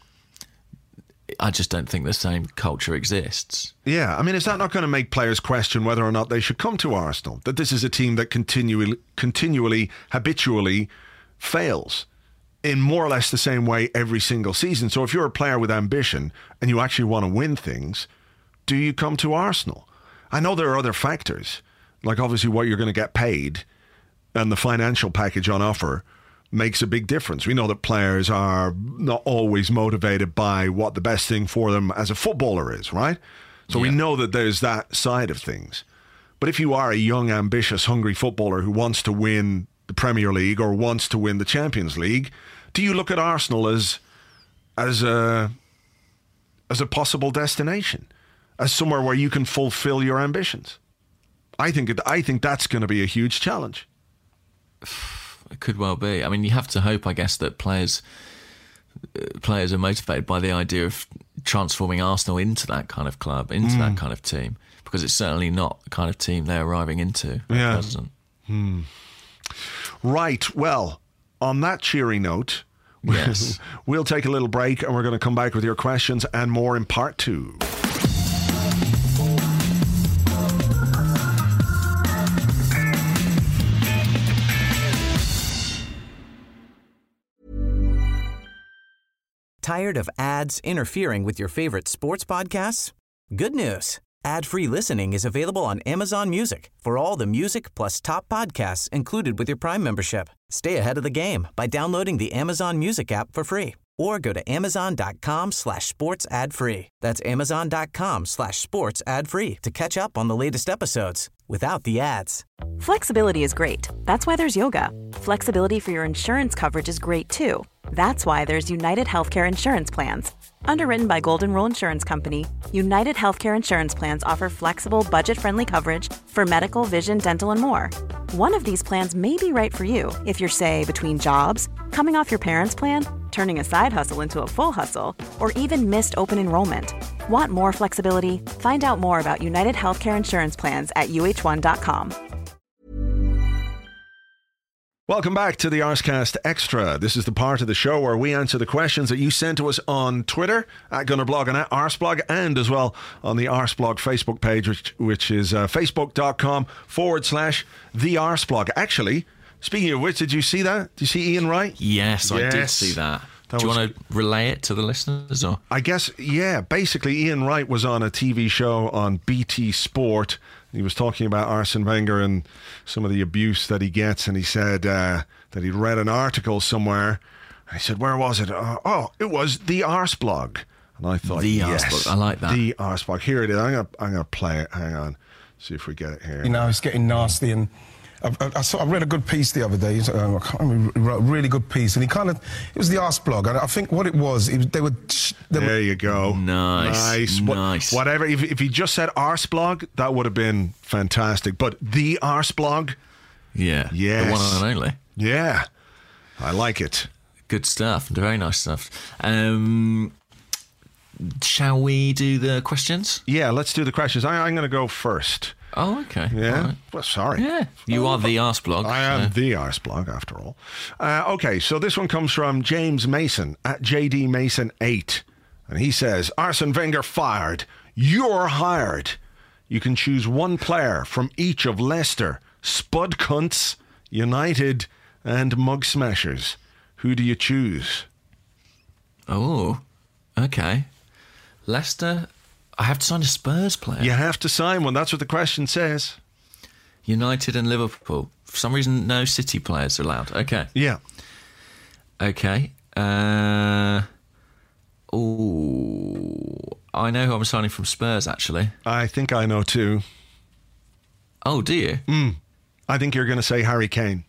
I just don't think the same culture exists. Yeah, I mean, is that not going to make players question whether or not they should come to Arsenal? That this is a team that continually, continually, habitually fails in more or less the same way every single season. So if you're a player with ambition and you actually want to win things, do you come to Arsenal? I know there are other factors, like obviously what you're going to get paid and the financial package on offer makes a big difference. We know that players are not always motivated by what the best thing for them as a footballer is, right? So yeah. we know that there's that side of things. But if you are a young, ambitious, hungry footballer who wants to win the Premier League or wants to win the Champions League, do you look at Arsenal as as a as a possible destination, as somewhere where you can fulfill your ambitions? I think it, I think that's going to be a huge challenge. It could well be. I mean, you have to hope, I guess, that players uh, players are motivated by the idea of transforming Arsenal into that kind of club, into mm. that kind of team, because it's certainly not the kind of team they're arriving into at yeah. present. Hmm. Right. Well, on that cheery note, yes. we'll take a little break and we're going to come back with your questions and more in part two. Tired of ads interfering with your favorite sports podcasts? Good news. Ad-free listening is available on Amazon Music for all the music plus top podcasts included with your Prime membership. Stay ahead of the game by downloading the Amazon Music app for free or go to amazon.com slash sports ad free. That's amazon.com slash sports ad free to catch up on the latest episodes without the ads. Flexibility is great. That's why there's yoga. Flexibility for your insurance coverage is great too. That's why there's United Healthcare Insurance Plans. Underwritten by Golden Rule Insurance Company, United Healthcare Insurance Plans offer flexible, budget-friendly coverage for medical, vision, dental, and more. One of these plans may be right for you if you're, say, between jobs, coming off your parents' plan, turning a side hustle into a full hustle, or even missed open enrollment. Want more flexibility? Find out more about United Healthcare Insurance Plans at U H one dot com. Welcome back to the Arscast Extra. This is the part of the show where we answer the questions that you sent to us on Twitter, at Gunnerblog and at Arsblog, and as well on the Arsblog Facebook page, which, which is uh, facebook.com forward slash the Arsblog. Actually, speaking of which, did you see that? Did you see Ian Wright? Yes, yes. I did see that. that Do you want to relay it to the listeners? Or? I guess, yeah. Basically, Ian Wright was on a T V show on B T Sport. He was talking about Arsene Wenger and some of the abuse that he gets, and he said uh, that he'd read an article somewhere. I said, where was it? Uh, oh, it was the Arsblog. And I thought, The yes, Arsblog. I like that. The Arsblog. Here it is. I'm going to I'm gonna play it. Hang on. See if we get it here. You know, it's getting nasty. And I, I, I, saw, I read a good piece the other day. Uh, I can't remember, he wrote a really good piece. And he kind of, it was the Arsblog. And I think what it was, it was they were... They there were, you go. Nice. Nice. Nice. What, whatever. If, if he just said Arsblog, that would have been fantastic. But the Arsblog? Yeah. Yes. The one and only. Yeah. I like it. Good stuff. Very nice stuff. Um, shall we do the questions? Yeah, let's do the questions. I, I'm going to go first. Oh, okay. Yeah. All right. Well, sorry. Yeah. You are the Arsblog. I am so. the Arsblog, after all. Uh, okay, so this one comes from James Mason at J D Mason eight. And he says, Arsene Wenger fired. You're hired. You can choose one player from each of Leicester, Spud Cunts, United, and Mug Smashers. Who do you choose? Oh, okay. Leicester, I have to sign a Spurs player. You have to sign one. That's what the question says. United and Liverpool. For some reason, no City players are allowed. Okay. Yeah. Okay. Uh, oh, I know who I'm signing from Spurs, actually. I think I know too. Oh, do you? Mm. I think you're going to say Harry Kane.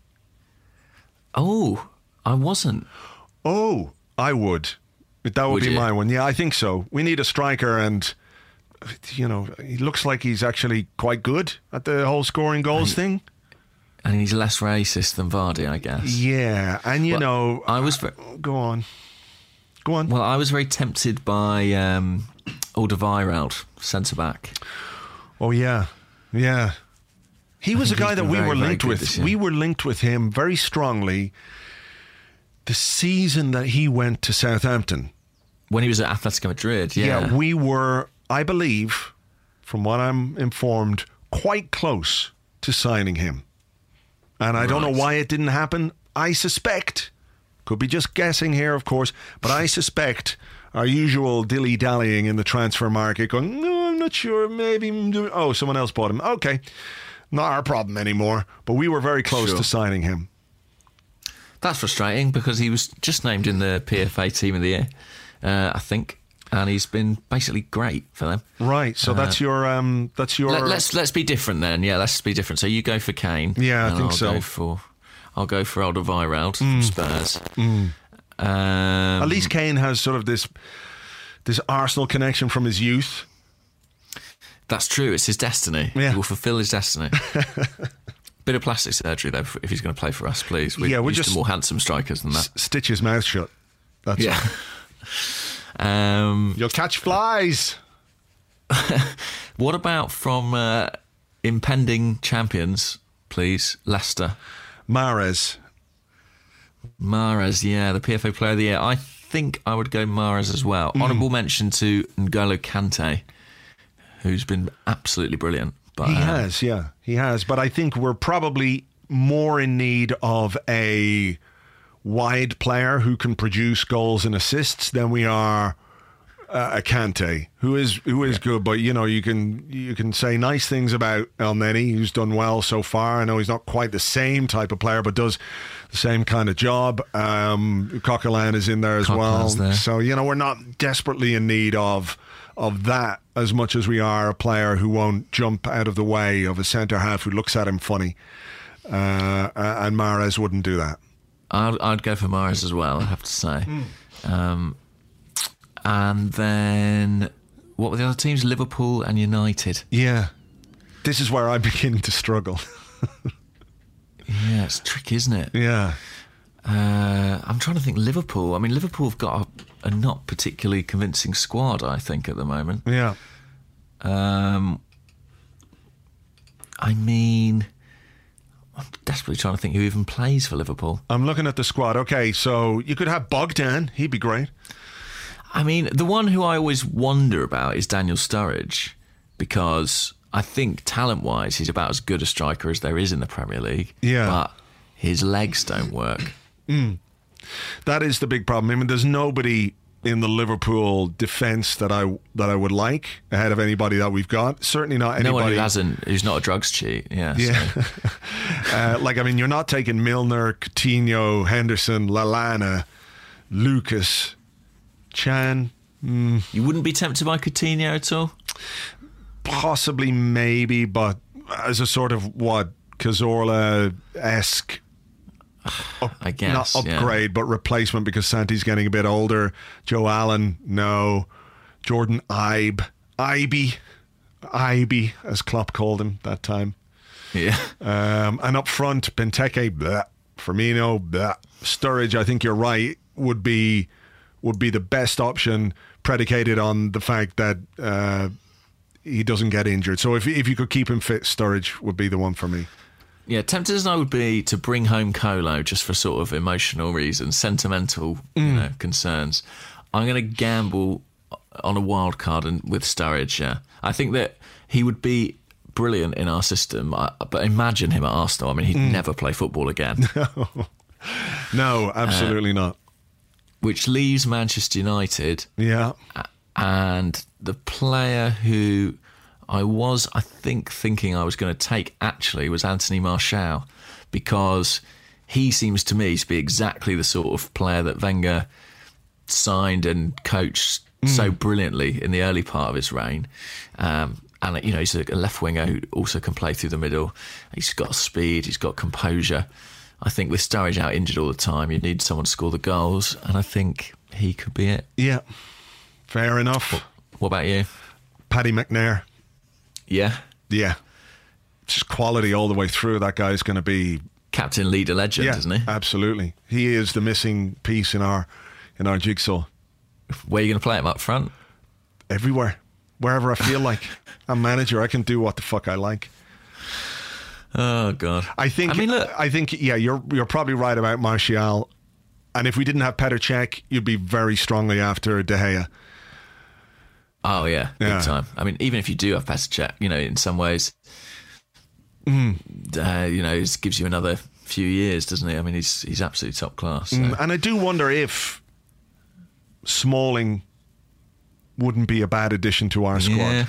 Oh, I wasn't. Oh, I would. That would, Would be you? my one. Yeah, I think so. We need a striker, and, you know, he looks like he's actually quite good at the whole scoring goals And- thing. And he's less racist than Vardy, I guess. Yeah, and you Well, know... I was... Ve- Go on. Go on. well, I was very tempted by um, Alderweireld, centre-back. Oh, yeah. Yeah. He was a think guy he's that been we very, were very linked good with. this year. We were linked with him very strongly the season that he went to Southampton. When he was at Atletico Madrid, yeah. Yeah, we were, I believe, from what I'm informed, quite close to signing him. And I don't know Right. why it didn't happen. I suspect, could be just guessing here, of course, but I suspect our usual dilly-dallying in the transfer market, going, no, I'm not sure, maybe, oh, someone else bought him. Okay, not our problem anymore. But we were very close Sure. to signing him. That's frustrating because he was just named in the P F A Team of the Year, uh, I think, and he's been basically great for them. Right, so that's your, um, that's your... Let, let's let's be different then. Yeah, let's be different. So you go for Kane. Yeah, I and think I'll so. Go for, I'll go for Alderweireld from Spurs. Um, At least Kane has sort of this this Arsenal connection from his youth. That's true. It's his destiny. Yeah. He will fulfil his destiny. Bit of plastic surgery though, if he's going to play for us, please. We're Yeah, we're used just- to more handsome strikers than that. S- stitch his mouth shut. That's Yeah. all. Um, You'll catch flies. what about from uh, impending champions, please? Leicester. Mahrez. Mahrez, yeah, the P F A Player of the Year. I think I would go Mahrez as well. Mm. Honourable mention to N'Golo Kante, who's been absolutely brilliant. But, He uh, has, yeah, he has. But I think we're probably more in need of a wide player who can produce goals and assists than we are uh, a Kante, who is who is good. But you know, you can you can say nice things about Elneny, who's done well so far. I know he's not quite the same type of player, but does the same kind of job. Um, Coquelin is in there as Coquelin's well. there. So you know, we're not desperately in need of of that as much as we are a player who won't jump out of the way of a centre half who looks at him funny. Uh, and Mahrez wouldn't do that. I'd, I'd go for Mahrez as well, I have to say. Um, and then, what were the other teams? Liverpool and United. Yeah. This is where I'm beginning to struggle. Yeah, it's tricky, isn't it? Yeah. Uh, I'm trying to think Liverpool. I mean, Liverpool have got a, a not particularly convincing squad, I think, at the moment. Yeah. Um, I mean, I'm desperately trying to think who even plays for Liverpool. I'm looking at the squad. Okay, so you could have Bogdan. He'd be great. I mean, the one who I always wonder about is Daniel Sturridge, because I think talent-wise he's about as good a striker as there is in the Premier League. Yeah. But his legs don't work. That is the big problem. I mean, there's nobody in the Liverpool defence that I that I would like ahead of anybody that we've got. Certainly not anybody. No one who hasn't, who's not a drugs cheat. Yeah. Yeah. so- uh, like, I mean, you're not taking Milner, Coutinho, Henderson, Lallana, Lucas, Chan, Mm. You wouldn't be tempted by Coutinho at all? Possibly, maybe, but as a sort of, what, Cazorla-esque up, I guess, not upgrade, yeah. but replacement, because Santi's getting a bit older. Joe Allen, no. Jordan Ibe. Ibe. Ibe, as Klopp called him that time. Yeah. Um, and up front, Benteke, bleh. Firmino, bleh. Sturridge, I think you're right, would be would be the best option, predicated on the fact that uh, he doesn't get injured. So if if you could keep him fit, Sturridge would be the one for me. Yeah, tempted as I would be to bring home Colo just for sort of emotional reasons, sentimental mm. you know, concerns. I'm going to gamble on a wild card and with Sturridge. Yeah, I think that he would be brilliant in our system, but imagine him at Arsenal. I mean, he'd mm. never play football again. No, no, absolutely uh, not. Which leaves Manchester United. Yeah, and the player who I was, I think, thinking I was going to take actually was Anthony Martial, because he seems to me to be exactly the sort of player that Wenger signed and coached mm. so brilliantly in the early part of his reign. Um, and, you know, he's a left winger who also can play through the middle. He's got speed, he's got composure. I think with Sturridge out injured all the time, you need someone to score the goals, and I think he could be it. Yeah, fair enough. What, what about you? Paddy McNair. Yeah? Yeah. Just quality all the way through. That guy's going to be... captain, leader, legend, yeah, isn't he? Absolutely. He is the missing piece in our in our jigsaw. Where are you going to play him? Up front? Everywhere. Wherever I feel like. I'm manager. I can do what the fuck I like. Oh, God. I think, I mean, look. I think, yeah, you're you're probably right about Martial. And if we didn't have Petr Cech, you'd be very strongly after De Gea. Oh, yeah, big yeah. time. I mean, even if you do have Petr Cech, you know, in some ways, mm. uh, you know, it gives you another few years, doesn't he? I mean, he's he's absolutely top class. So. Mm, and I do wonder if Smalling wouldn't be a bad addition to our squad. Yeah.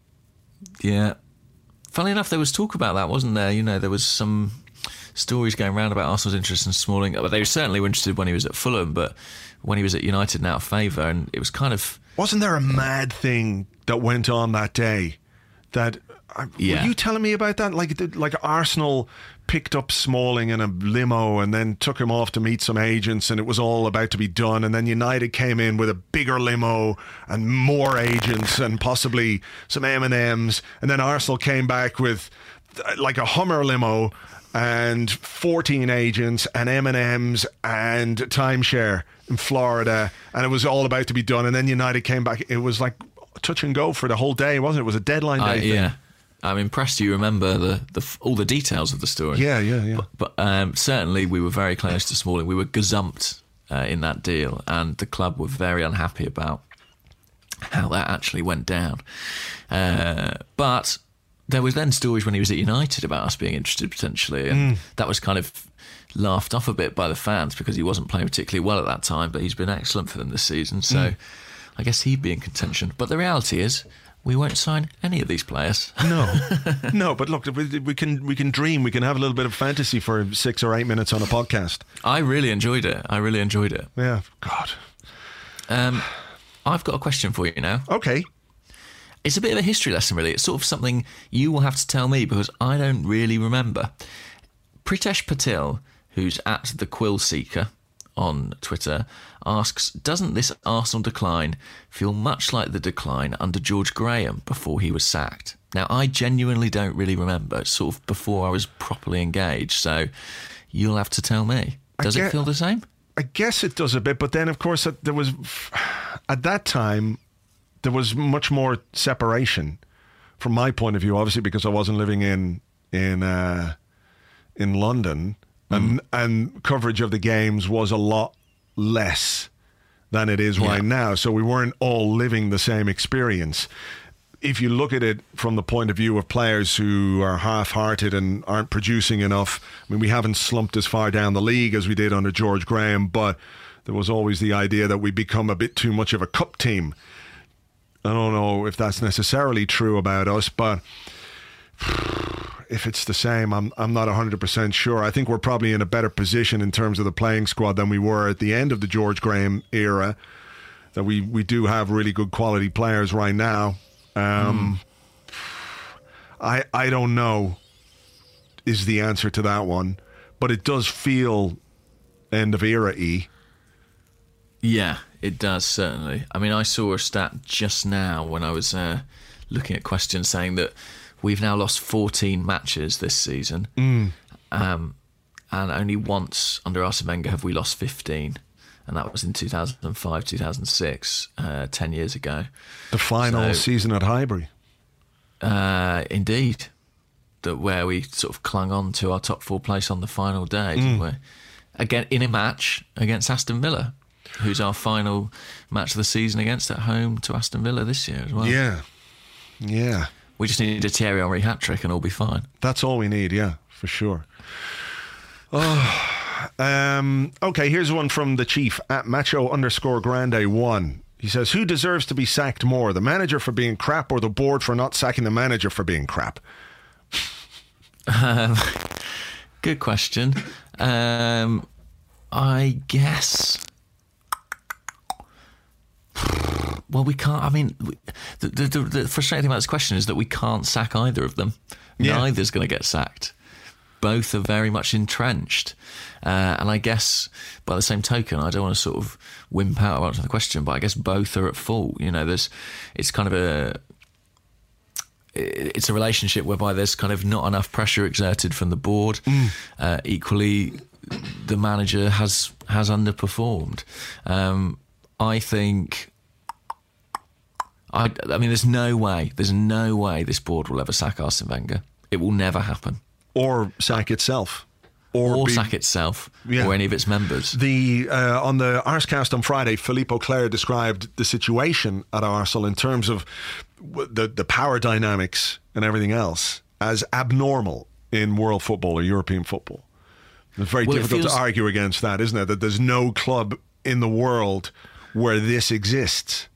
Yeah. Funnily enough, there was talk about that, wasn't there? You know, there was some stories going around about Arsenal's interest in Smalling. But they certainly were interested when he was at Fulham, but when he was at United, now out of favour, and it was kind of... Wasn't there a mad thing that went on that day? That yeah. Were you telling me about that? Like, like Arsenal picked up Smalling in a limo and then took him off to meet some agents, and it was all about to be done. And then United came in with a bigger limo and more agents and possibly some M and M's. And then Arsenal came back with like a Hummer limo and fourteen agents and M and M's and timeshare in Florida, and it was all about to be done. And then United came back. It was like touch and go for the whole day, wasn't it? It was a deadline day uh, thing. Yeah, I'm impressed you remember the, the all the details of the story. Yeah, yeah, yeah. But, but um, certainly we were very close to Smalling. We were gazumped uh, in that deal, and the club were very unhappy about how that actually went down. Uh, but there was then stories when he was at United about us being interested potentially, and mm. that was kind of laughed off a bit by the fans because he wasn't playing particularly well at that time, but he's been excellent for them this season, so mm. I guess he'd be in contention. But the reality is we won't sign any of these players. No, no. But look, we, we can we can dream. We can have a little bit of fantasy for six or eight minutes on a podcast. I really enjoyed it. I really enjoyed it. Yeah, God. Um, I've got a question for you now. Okay. It's a bit of a history lesson, really. It's sort of something you will have to tell me because I don't really remember. Pritesh Patil, who's at the Quill Seeker on Twitter, asks, doesn't this Arsenal decline feel much like the decline under George Graham before he was sacked? Now, I genuinely don't really remember. It's sort of before I was properly engaged, so you'll have to tell me. Does get, it feel the same? I guess it does a bit, but then, of course, there was, at that time, there was much more separation from my point of view, obviously, because I wasn't living in in uh, in London, and mm. and coverage of the games was a lot less than it is yeah. right now. So we weren't all living the same experience. If you look at it from the point of view of players who are half-hearted and aren't producing enough, I mean, we haven't slumped as far down the league as we did under George Graham, but there was always the idea that we become a bit too much of a cup team. I don't know if that's necessarily true about us, but if it's the same, I'm I'm not one hundred percent sure. I think we're probably in a better position in terms of the playing squad than we were at the end of the George Graham era. that we, we do have really good quality players right now. Um, mm. I I don't know is the answer to that one, but it does feel end of era-y. Yeah, it does, certainly. I mean, I saw a stat just now when I was uh, looking at questions saying that we've now lost fourteen matches this season. Mm. Um, and only once under Arsene Wenger have we lost fifteen. And that was in two thousand five, two thousand six, uh, ten years ago. The final so, season at Highbury. Uh, indeed. That where we sort of clung on to our top four place on the final day, Mm. didn't we? Again, in a match against Aston Villa, who's our final match of the season against at home to Aston Villa this year as well. Yeah, yeah. We just need a Thierry Henry hat-trick and all be fine. That's all we need, yeah, for sure. Oh, um, okay, here's one from the Chief, at macho underscore grande one. He says, who deserves to be sacked more, the manager for being crap or the board for not sacking the manager for being crap? Um, good question. Um, I guess... Well, we can't. I mean, the, the, the frustrating thing about this question is that we can't sack either of them. Yeah. Neither's going to get sacked. Both are very much entrenched. Uh, and I guess, by the same token, I don't want to sort of wimp out about the question, but I guess both are at fault. You know, there's, it's kind of a, it's a relationship whereby there's kind of not enough pressure exerted from the board. Mm. Uh, equally, the manager has has underperformed. Um, I think. I, I mean, there's no way, there's no way this board will ever sack Arsene Wenger. It will never happen. Or sack itself. Or, or be, sack itself, yeah. or any of its members. The uh, on the Arsecast on Friday, Philippe Auclair described the situation at Arsenal in terms of the, the power dynamics and everything else as abnormal in world football or European football. It's very well, difficult it feels- to argue against that, isn't it? That there's no club in the world where this exists.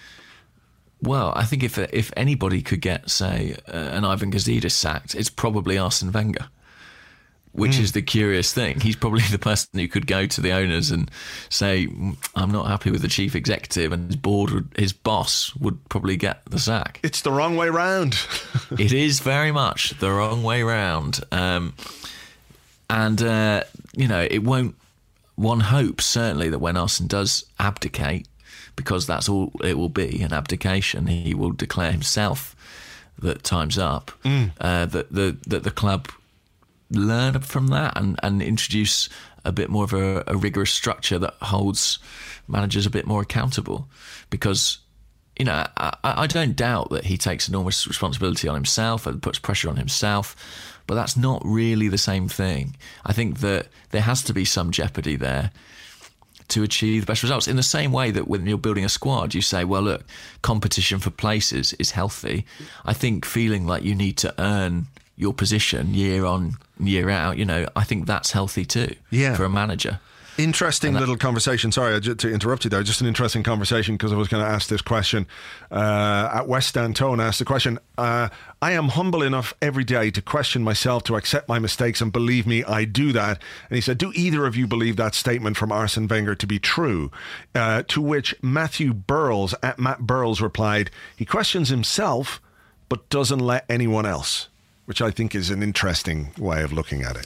Well, I think if if anybody could get, say, uh, an Ivan Gazidis sacked, it's probably Arsene Wenger, which mm. is the curious thing. He's probably the person who could go to the owners and say, I'm not happy with the chief executive, and his board, would, his boss would probably get the sack. It's the wrong way round. It is very much the wrong way round. Um, and, uh, you know, it won't, one hopes certainly that when Arsene does abdicate, because that's all it will be, an abdication. He will declare himself that time's up, mm. uh, that the that the club learn from that and, and introduce a bit more of a, a rigorous structure that holds managers a bit more accountable. Because, you know, I, I don't doubt that he takes enormous responsibility on himself and puts pressure on himself, but that's not really the same thing. I think that there has to be some jeopardy there to achieve the best results. In the same way that when you're building a squad, you say, well, look, competition for places is healthy. I think feeling like you need to earn your position year on, year out, you know, I think that's healthy too, yeah. for a manager. Interesting that, little conversation. Sorry to interrupt you there. Just an interesting conversation because I was going to ask this question. Uh, at West Antone asked the question, uh, I am humble enough every day to question myself, to accept my mistakes, and believe me, I do that. And he said, do either of you believe that statement from Arsene Wenger to be true? Uh, to which Matthew Burles, at Matt Burles, replied, he questions himself but doesn't let anyone else, which I think is an interesting way of looking at it.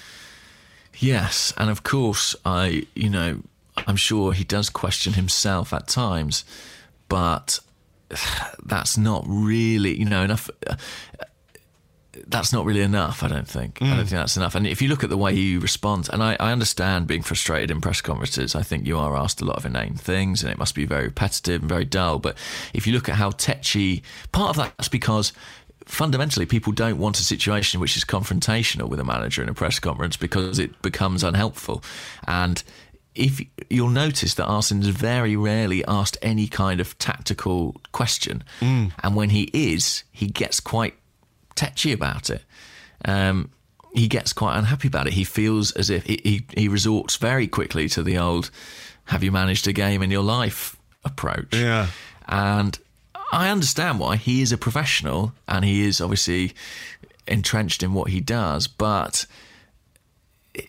Yes, and of course, I, you know, I'm sure he does question himself at times, but that's not really, you know, enough. Uh, that's not really enough, I don't think. Mm. I don't think that's enough. And if you look at the way he responds, and I, I understand being frustrated in press conferences, I think you are asked a lot of inane things, and it must be very repetitive and very dull. But if you look at how tetchy, part of that's because fundamentally, people don't want a situation which is confrontational with a manager in a press conference because it becomes unhelpful. And if you'll notice that Arsene is very rarely asked any kind of tactical question, mm. and when he is, he gets quite tetchy about it. Um, he gets quite unhappy about it. He feels as if he, he, he resorts very quickly to the old "Have you managed a game in your life?" approach. Yeah, and I understand why. He is a professional and he is obviously entrenched in what he does, but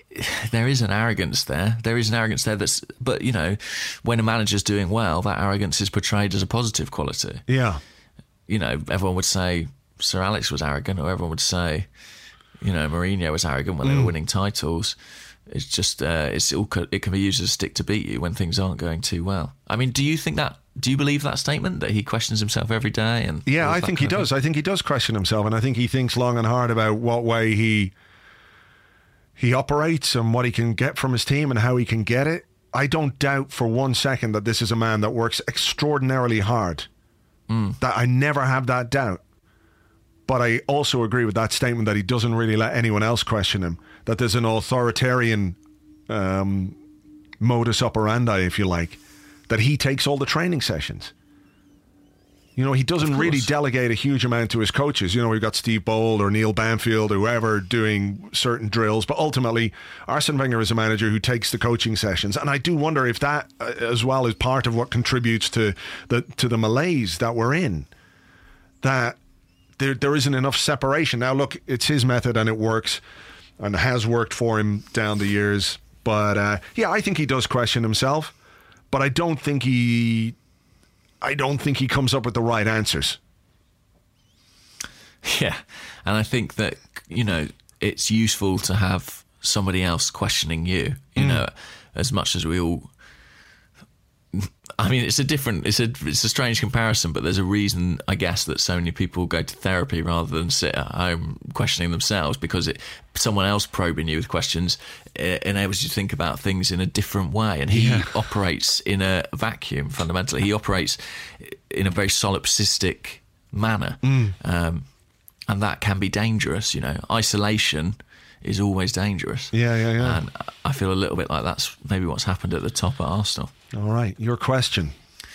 there is an arrogance there. There is an arrogance there that's, but you know, when a manager's doing well, that arrogance is portrayed as a positive quality. Yeah. You know, everyone would say Sir Alex was arrogant, or everyone would say, you know, Mourinho was arrogant when mm. they were winning titles. It's just, uh, it's all, it can be used as a stick to beat you when things aren't going too well. I mean, do you think that, do you believe that statement, that he questions himself every day? And yeah, I think he does. I think he does question himself, and I think he thinks long and hard about what way he he operates and what he can get from his team and how he can get it. I don't doubt for one second that this is a man that works extraordinarily hard. Mm. That I never have that doubt. But I also agree with that statement that he doesn't really let anyone else question him. That there's an authoritarian um, modus operandi, if you like, that he takes all the training sessions. You know, he doesn't really delegate a huge amount to his coaches. You know, we've got Steve Bold or Neil Banfield or whoever doing certain drills. But ultimately, Arsene Wenger is a manager who takes the coaching sessions. And I do wonder if that uh, as well is part of what contributes to the to the malaise that we're in. That there there isn't enough separation. Now, look, it's his method and it works and has worked for him down the years. But, uh, yeah, I think he does question himself. But I don't think he... I don't think he comes up with the right answers. Yeah, and I think that, you know, it's useful to have somebody else questioning you, you mm. know, as much as we all... I mean, it's a different, it's a it's a strange comparison, but there's a reason, I guess, that so many people go to therapy rather than sit at home questioning themselves, because it, someone else probing you with questions it enables you to think about things in a different way. And he yeah. operates in a vacuum, fundamentally. He operates in a very solipsistic manner. Mm. Um, and that can be dangerous, you know. Isolation is always dangerous. Yeah, yeah, yeah. And I feel a little bit like that's maybe what's happened at the top at Arsenal. All right, your question.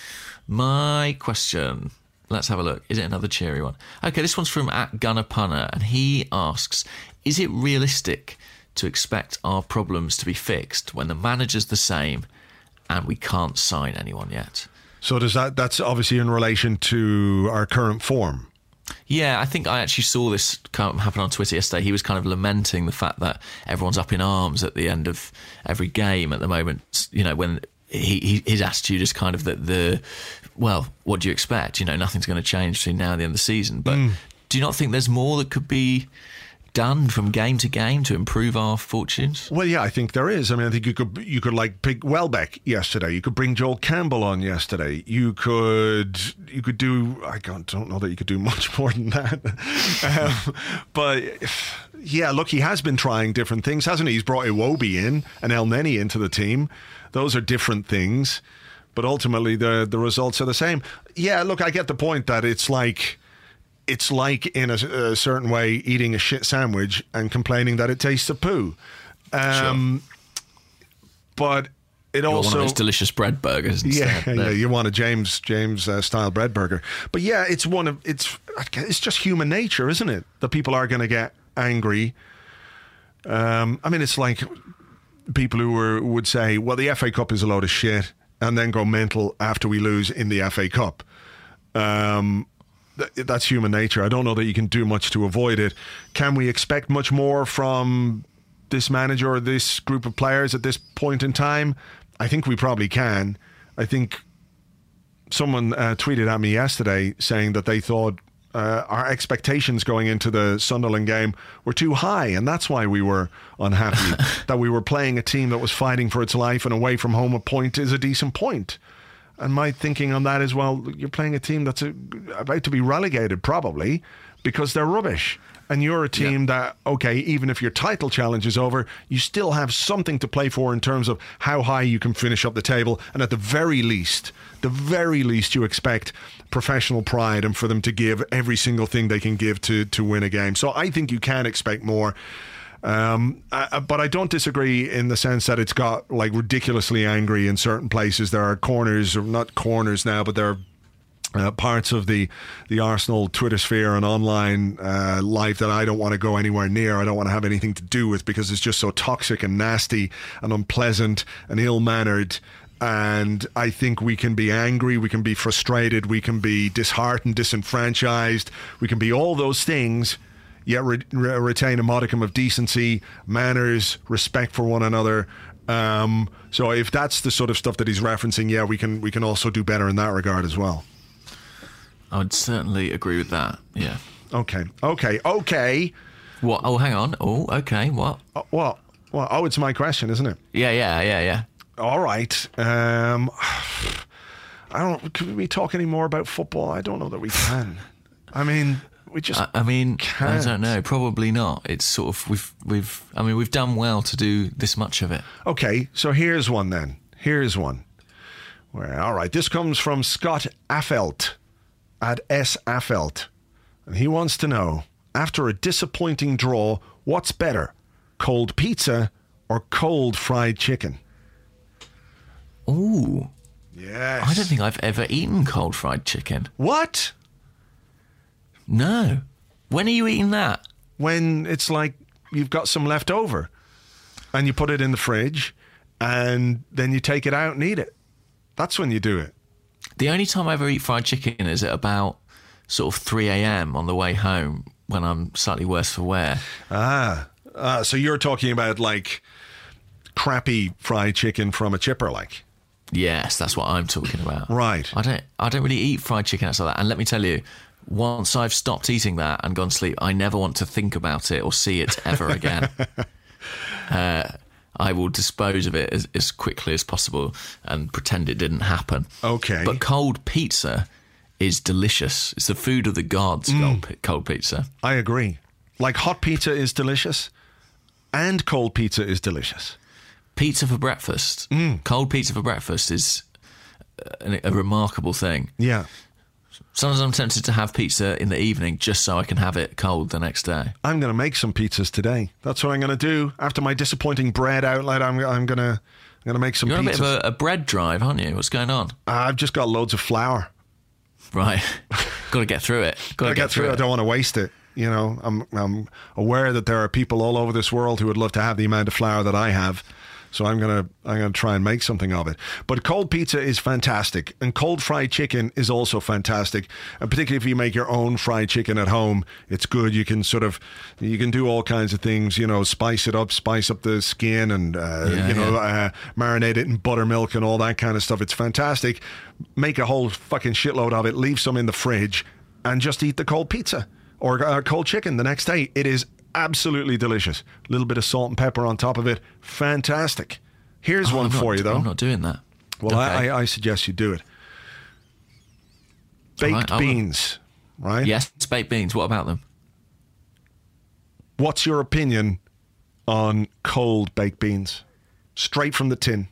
My question. Let's have a look. Is it another cheery one? Okay, this one's from at Gunner Punner, and he asks, is it realistic to expect our problems to be fixed when the manager's the same and we can't sign anyone yet? So does that, that's obviously in relation to our current form? Yeah, I think I actually saw this happen on Twitter yesterday. He was kind of lamenting the fact that everyone's up in arms at the end of every game at the moment, you know, when he, he, his attitude is kind of that the, well, what do you expect? You know, nothing's going to change between now and the end of the season. But mm. do you not think there's more that could be done from game to game to improve our fortunes? Well, yeah, I think there is. I mean, I think you could you could like pick Welbeck yesterday. You could bring Joel Campbell on yesterday. You could you could do. I don't know that you could do much more than that. um, but yeah, look, he has been trying different things, hasn't he? He's brought Iwobi in and El Neni into the team. Those are different things, but ultimately the the results are the same. Yeah, look, I get the point that it's like. It's like, in a, a certain way, eating a shit sandwich and complaining that it tastes of poo. Um, sure. But it you also... want one of those delicious bread burgers instead. Yeah, yeah, you want a James James uh, style bread burger. But yeah, it's one of it's it's just human nature, isn't it? That people are going to get angry. Um, I mean, it's like people who were, would say, well, the F A Cup is a load of shit, and then go mental after we lose in the F A Cup. Um... That's human nature. I don't know that you can do much to avoid it. Can we expect much more from this manager or this group of players at this point in time? I think we probably can. I think someone uh, tweeted at me yesterday saying that they thought uh, our expectations going into the Sunderland game were too high, and that's why we were unhappy. That we were playing a team that was fighting for its life, and away from home a point is a decent point. And my thinking on that is, well, you're playing a team that's a, about to be relegated, probably, because they're rubbish. And you're a team yeah. that, okay, even if your title challenge is over, you still have something to play for in terms of how high you can finish up the table. And at the very least, the very least, you expect professional pride and for them to give every single thing they can give to, to win a game. So I think you can expect more. Um, uh, but I don't disagree in the sense that it's got like ridiculously angry in certain places. There are corners, or not corners now, but there are uh, parts of the, the Arsenal Twitter sphere and online uh, life that I don't want to go anywhere near. I don't want to have anything to do with, because it's just so toxic and nasty and unpleasant and ill-mannered. And I think we can be angry, we can be frustrated, we can be disheartened, disenfranchised, we can be all those things yet re- re- retain a modicum of decency, manners, respect for one another. Um, so if that's the sort of stuff that he's referencing, yeah, we can we can also do better in that regard as well. I would certainly agree with that. Yeah. Okay. Okay. Okay. What? Oh, hang on. Oh, okay. What? Uh, what? Well, oh, it's my question, isn't it? Yeah, yeah, yeah, yeah. All right. Um, I don't. Can we talk any more about football? I don't know that we can. I mean, we just. I, I mean, can't. I don't know. Probably not. It's sort of we've we've. I mean, we've done well to do this much of it. Okay, so here's one then. Here's one. Where? All right. This comes from Scott Affelt at S Affelt, and he wants to know: after a disappointing draw, what's better, cold pizza or cold fried chicken? Ooh. Yes. I don't think I've ever eaten cold fried chicken. What? No. When are you eating that? When it's like you've got some left over and you put it in the fridge and then you take it out and eat it. That's when you do it. The only time I ever eat fried chicken is at about sort of three a.m. on the way home when I'm slightly worse for wear. Ah. Uh, so you're talking about like crappy fried chicken from a chipper, like? Yes, that's what I'm talking about. Right. I don't I don't really eat fried chicken outside that. And let me tell you, once I've stopped eating that and gone to sleep, I never want to think about it or see it ever again. uh, I will dispose of it as, as quickly as possible and pretend it didn't happen. Okay. But cold pizza is delicious. It's the food of the gods, mm. cold, cold pizza. I agree. Like hot pizza is delicious and cold pizza is delicious. Pizza for breakfast, mm. cold pizza for breakfast is a, a remarkable thing. Yeah. Sometimes I'm tempted to have pizza in the evening just so I can have it cold the next day. I'm going to make some pizzas today. That's what I'm going to do. After my disappointing bread outlet, I'm, I'm going to I'm going to make some You're pizzas. You're on a bit of a, a bread drive, aren't you? What's going on? Uh, I've just got loads of flour. Right. Got to get through it. Got to get, get through it. it. I don't want to waste it. You know, I'm I'm aware that there are people all over this world who would love to have the amount of flour that I have. So I'm gonna I'm gonna try and make something of it. But cold pizza is fantastic, and cold fried chicken is also fantastic. And particularly if you make your own fried chicken at home, it's good. You can sort of you can do all kinds of things. You know, spice it up, spice up the skin, and uh, yeah, you know, yeah. uh, marinate it in buttermilk and all that kind of stuff. It's fantastic. Make a whole fucking shitload of it. Leave some in the fridge, and just eat the cold pizza or uh, cold chicken the next day. It is absolutely delicious. A little bit of salt and pepper on top of it. Fantastic. Here's oh, one I'm for not, you, though. I'm not doing that. Well, okay. I, I suggest you do it. Baked right, beans, right? Yes, baked beans. What about them? What's your opinion on cold baked beans? Straight from the tin.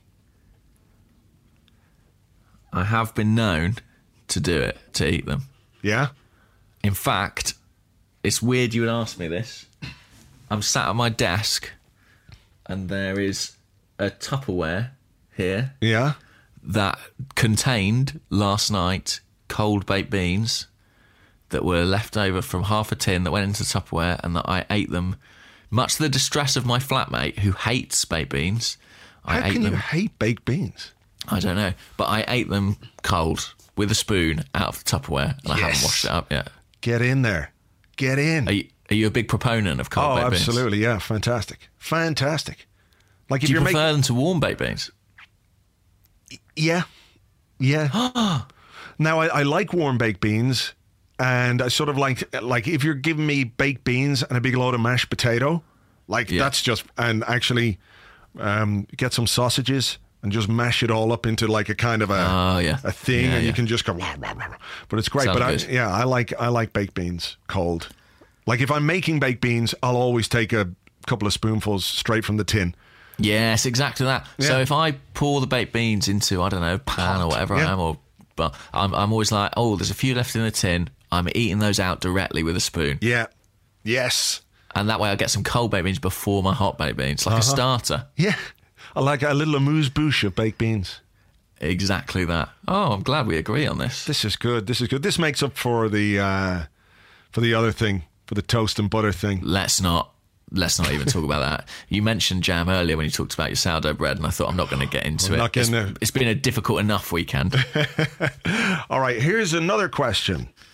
I have been known to do it, to eat them. Yeah? In fact, it's weird you would ask me this. I'm sat at my desk and there is a Tupperware here. Yeah? That contained last night cold baked beans that were left over from half a tin that went into Tupperware, and that I ate them, much to the distress of my flatmate who hates baked beans. How I ate can them, you hate baked beans? I don't know, but I ate them cold with a spoon out of the Tupperware, and I Yes. haven't washed it up yet. Get in there. Get in. Are you, are you a big proponent of cold oh, baked beans? absolutely. Yeah. Fantastic. Fantastic. Like if Do you you're prefer making... them to warm baked beans? Yeah. Yeah. Now, I, I like warm baked beans, and I sort of like, like if you're giving me baked beans and a big load of mashed potato, like Yeah. that's just, and actually um, get some sausages and just mash it all up into like a kind of a Oh, yeah. a thing, Yeah, and you yeah. can just go, rah, rah, rah, rah. But it's great. Sounds but I, good. yeah, I like I like baked beans cold. Like if I'm making baked beans, I'll always take a couple of spoonfuls straight from the tin. Yes, exactly that. So Yeah. if I pour the baked beans into, I don't know, pan or whatever yeah. I am, or but I'm, I'm always like, oh, there's a few left in the tin. I'm eating those out directly with a spoon. Yeah. Yes. And that way I get some cold baked beans before my hot baked beans, like a starter. Yeah. I like a little amuse-bouche of baked beans. Exactly that. Oh, I'm glad we agree on this. This is good. This is good. This makes up for the uh, for the other thing, for the toast and butter thing. Let's not. Let's not even talk about that. You mentioned jam earlier when you talked about your sourdough bread, and I thought I'm not going to get into We're it. not getting it's, there. it's been a difficult enough weekend. All right, here's another question.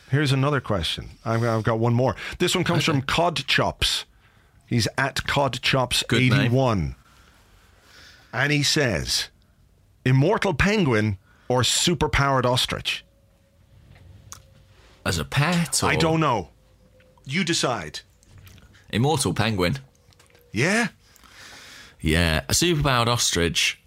Here's another question. I've, I've got one more. This one comes Okay. from Cod Chops. He's at Cod Chops Good name. eighty-one. And he says, immortal penguin or superpowered ostrich? As a pet? Or I don't know. You decide. Immortal penguin. Yeah? Yeah. A superpowered ostrich,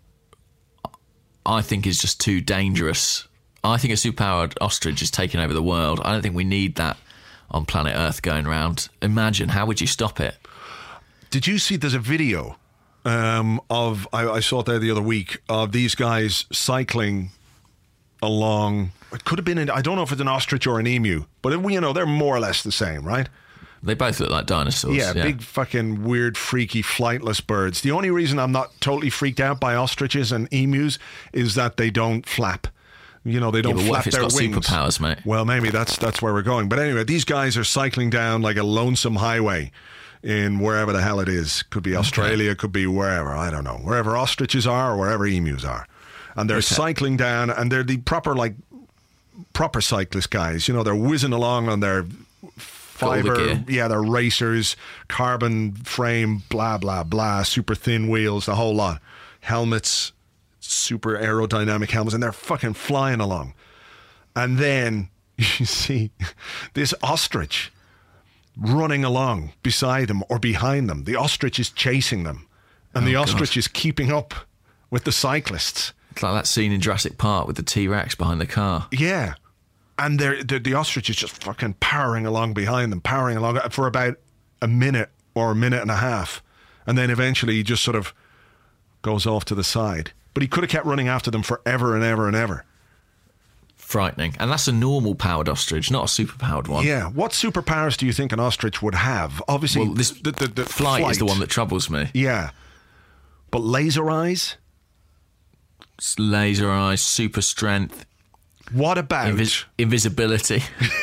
I think, is just too dangerous. I think a superpowered ostrich is taking over the world. I don't think we need that on planet Earth going around. Imagine, how would you stop it? Did you see there's a video um, of, I, I saw it there the other week, of these guys cycling along, it could have been, an, I don't know if it's an ostrich or an emu, but it, you know, they're more or less the same, right? They both look like dinosaurs. Yeah, big fucking weird, freaky, flightless birds. The only reason I'm not totally freaked out by ostriches and emus is that they don't flap. You know, they don't Yeah, but what flap if it's their got wings. superpowers, mate? Well, maybe that's that's where we're going. But anyway, these guys are cycling down like a lonesome highway in wherever the hell it is. Could be Australia, could be wherever, I don't know. Wherever ostriches are or wherever emus are. And they're Okay. cycling down, and they're the proper, like, proper cyclist guys. You know, they're whizzing along on their all the fiber, gear. yeah, they're racers, carbon frame, blah, blah, blah, super thin wheels, the whole lot. Helmets, super aerodynamic helmets, and they're fucking flying along. And then you see this ostrich running along beside them or behind them. The ostrich is chasing them, and Oh, the God. ostrich is keeping up with the cyclists. It's like that scene in Jurassic Park with the T-Rex behind the car. Yeah. And they're, the, the ostrich is just fucking powering along behind them, powering along for about a minute or a minute and a half. And then eventually he just sort of goes off to the side. But he could have kept running after them forever and ever and ever. Frightening. And that's a normal powered ostrich, not a super powered one. Yeah. What superpowers do you think an ostrich would have? Obviously, Well, this the, the, the flight, is the one that troubles me. Yeah. But laser eyes? It's laser eyes, super strength, What about... invis- invisibility.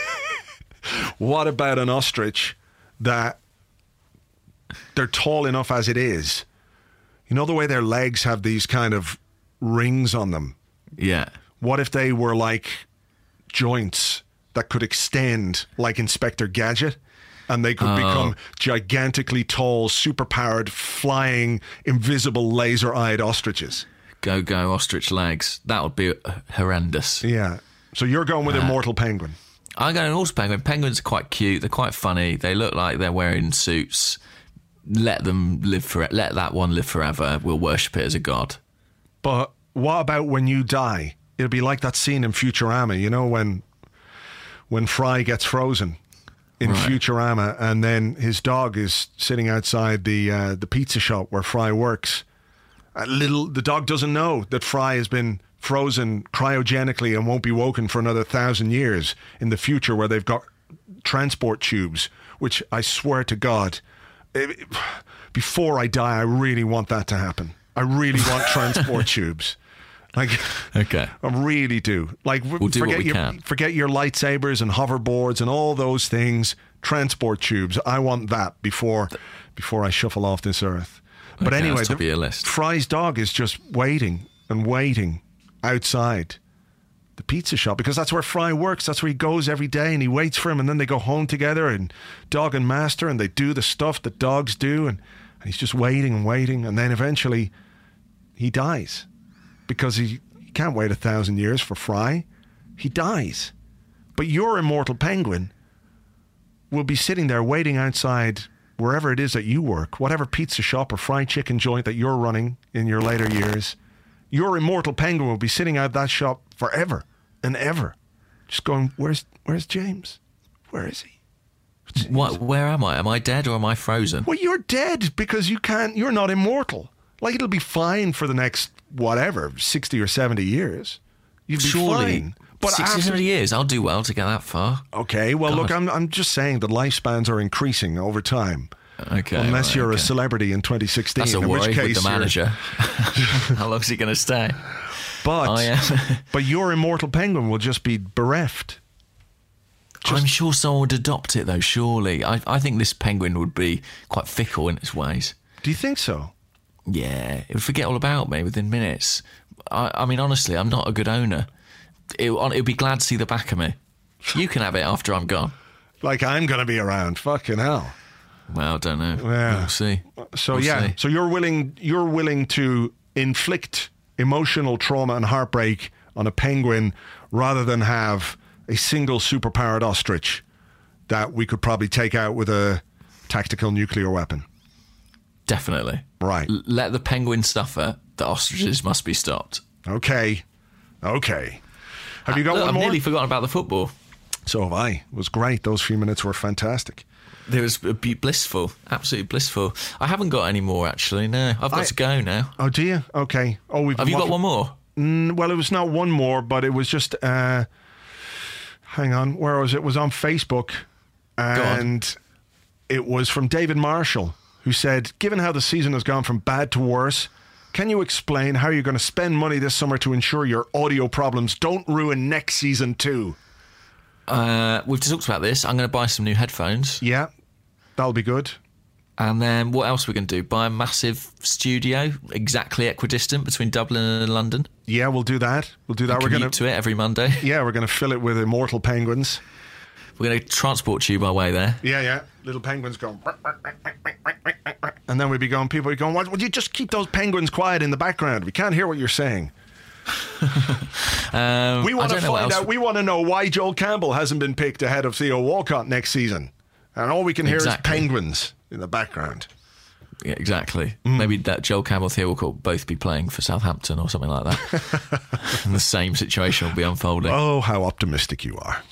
What about an ostrich that they're tall enough as it is? You know the way their legs have these kind of rings on them? Yeah. What if they were like joints that could extend like Inspector Gadget? And they could Oh. become gigantically tall, superpowered, flying, invisible, laser-eyed ostriches. Go, go, ostrich legs. That would be uh, horrendous. Yeah. So you're going with Immortal Penguin. I'm going horse penguin. Penguins are quite cute. They're quite funny. They look like they're wearing suits. Let them live for it. Let that one live forever. We'll worship it as a god. But what about when you die? It'll be like that scene in Futurama, you know, when when Fry gets frozen in Right. Futurama, and then his dog is sitting outside the uh, the pizza shop where Fry works. A little, the dog doesn't know that Fry has been frozen cryogenically and won't be woken for another thousand years in the future, where they've got transport tubes. Which I swear to God, it, before I die, I really want that to happen. I really want transport tubes. Like, Okay. I really do. Like, We'll do what forget we your can. forget your lightsabers and hoverboards and all those things. Transport tubes. I want that before before I shuffle off this earth. But Okay, anyway, that's top the- of your list. Fry's dog is just waiting and waiting outside the pizza shop, because that's where Fry works. That's where he goes every day, and he waits for him, and then they go home together, and dog and master, and they do the stuff that dogs do, and, and he's just waiting and waiting, and then eventually he dies, because he, he can't wait a thousand years for Fry. He dies. But your Immortal Penguin will be sitting there waiting outside wherever it is that you work, whatever pizza shop or fried chicken joint that you're running in your later years. Your Immortal Penguin will be sitting out that shop forever and ever, just going, where's where's James? Where is he? What, where am I? Am I dead or am I frozen? Well, you're dead because you can't, you're not immortal. Like, it'll be fine for the next, whatever, sixty or seventy years. You'd be Surely. fine. But sixty, after, seventy years. I'll do well to get that far. okay, well, God. look, I'm I'm just saying that lifespans are increasing over time. Okay. Unless right, you're okay. a celebrity in twenty sixteen, That's a in worry which case with the you're- manager. How long's he going to stay? But Oh, yeah. but your Immortal Penguin will just be bereft. I'm sure someone would adopt it, though, surely. I, I think this penguin would be quite fickle in its ways. Do you think so? Yeah, it would forget all about me within minutes. I, I mean, honestly, I'm not a good owner. It, it would be glad to see the back of me. You can have it after I'm gone. Like I'm going to be around. Fucking hell. Well, I don't know. Yeah. We'll see. So We'll yeah, see. so you're willing you're willing to inflict emotional trauma and heartbreak on a penguin rather than have a single superpowered ostrich that we could probably take out with a tactical nuclear weapon. Definitely. Right. L- let the penguins suffer. The ostriches must be stopped. Okay. Okay. Have you got Look, one I've more? nearly forgotten about the football. So have I. It was great. Those few minutes were fantastic. It was b- blissful, absolutely blissful. I haven't got any more actually. No, I've got I- to go now. Oh, do you? Okay. Oh, we've Have you got one more? Mm, well, it was not one more, but it was just. Uh, hang on, where was it? It was on Facebook, and it was from David Marshall, who said, "Given how the season has gone from bad to worse, can you explain how you're going to spend money this summer to ensure your audio problems don't ruin next season too?" Uh, we've talked about this. I'm going to buy some new headphones. Yeah, that'll be good. And then what else are we going to do? Buy a massive studio, exactly equidistant between Dublin and London. Yeah, we'll do that. We'll do that. And We're commute going to it every Monday. Yeah, we're going to fill it with immortal penguins. We're going to transport you by way there. Yeah, yeah. Little penguins going. And then we'd be going, people would be going, what? Would you just keep those penguins quiet in the background? We can't hear what you're saying. um, we want I to don't know what find else- out. We want to know why Joel Campbell hasn't been picked ahead of Theo Walcott next season. And all we can hear Exactly. is penguins in the background. Yeah, exactly. Mm. Maybe that Joel Campbell, Theo Walcott both be playing for Southampton or something like that. And the same situation will be unfolding. Oh, how optimistic you are.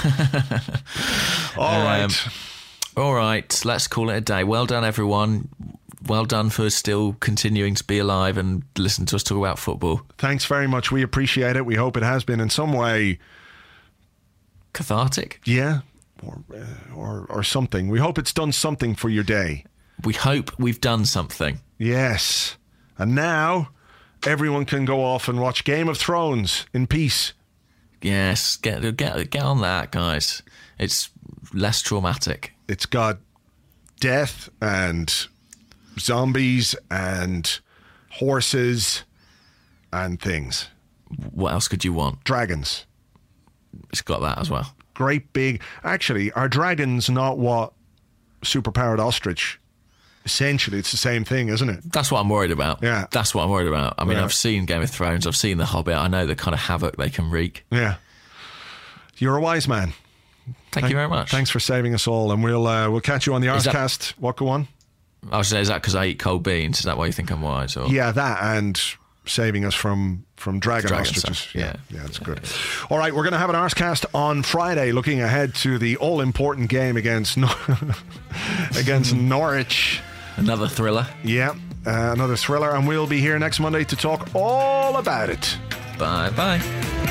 All right. Um, all right, let's call it a day. Well done, everyone. Well done for still continuing to be alive and listen to us talk about football. Thanks very much. We appreciate it. We hope it has been in some way cathartic. Yeah, or uh, or or something. We hope it's done something for your day. We hope we've done something. Yes. And now everyone can go off and watch Game of Thrones in peace. Yes, get get get on that, guys. It's less traumatic. It's got death and zombies and horses and things. What else could you want? Dragons. It's got that as well. Great big... Actually, are dragons not what superpowered ostrich... Essentially, it's the same thing, isn't it? That's what I'm worried about. Yeah. That's what I'm worried about. I mean, Yeah. I've seen Game of Thrones. I've seen The Hobbit. I know the kind of havoc they can wreak. Yeah. You're a wise man. Thank you very much. Thanks for saving us all, and we'll uh, we'll catch you on the Is that- Arscast. What, go on? I was saying, is that because I eat cold beans? Is that why you think I'm wise? Or? Yeah, that and saving us from from dragon, Dragon ostriches. stuff, Yeah, yeah. yeah, that's good. All right, we're going to have an Arscast on Friday, looking ahead to the all important game against Nor- against Norwich. Another thriller. Yeah, uh, another thriller, and we'll be here next Monday to talk all about it. Bye bye.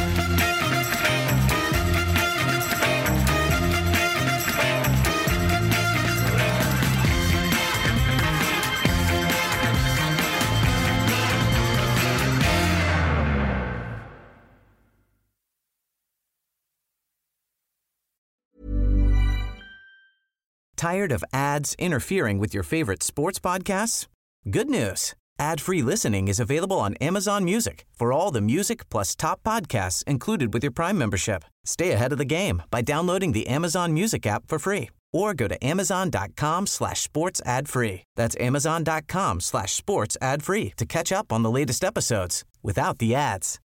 Tired of ads interfering with your favorite sports podcasts? Good news. Ad-free listening is available on Amazon Music for all the music plus top podcasts included with your Prime membership. Stay ahead of the game by downloading the Amazon Music app for free or go to amazon.com slash sports ad free. That's amazon.com slash sports ad free to catch up on the latest episodes without the ads.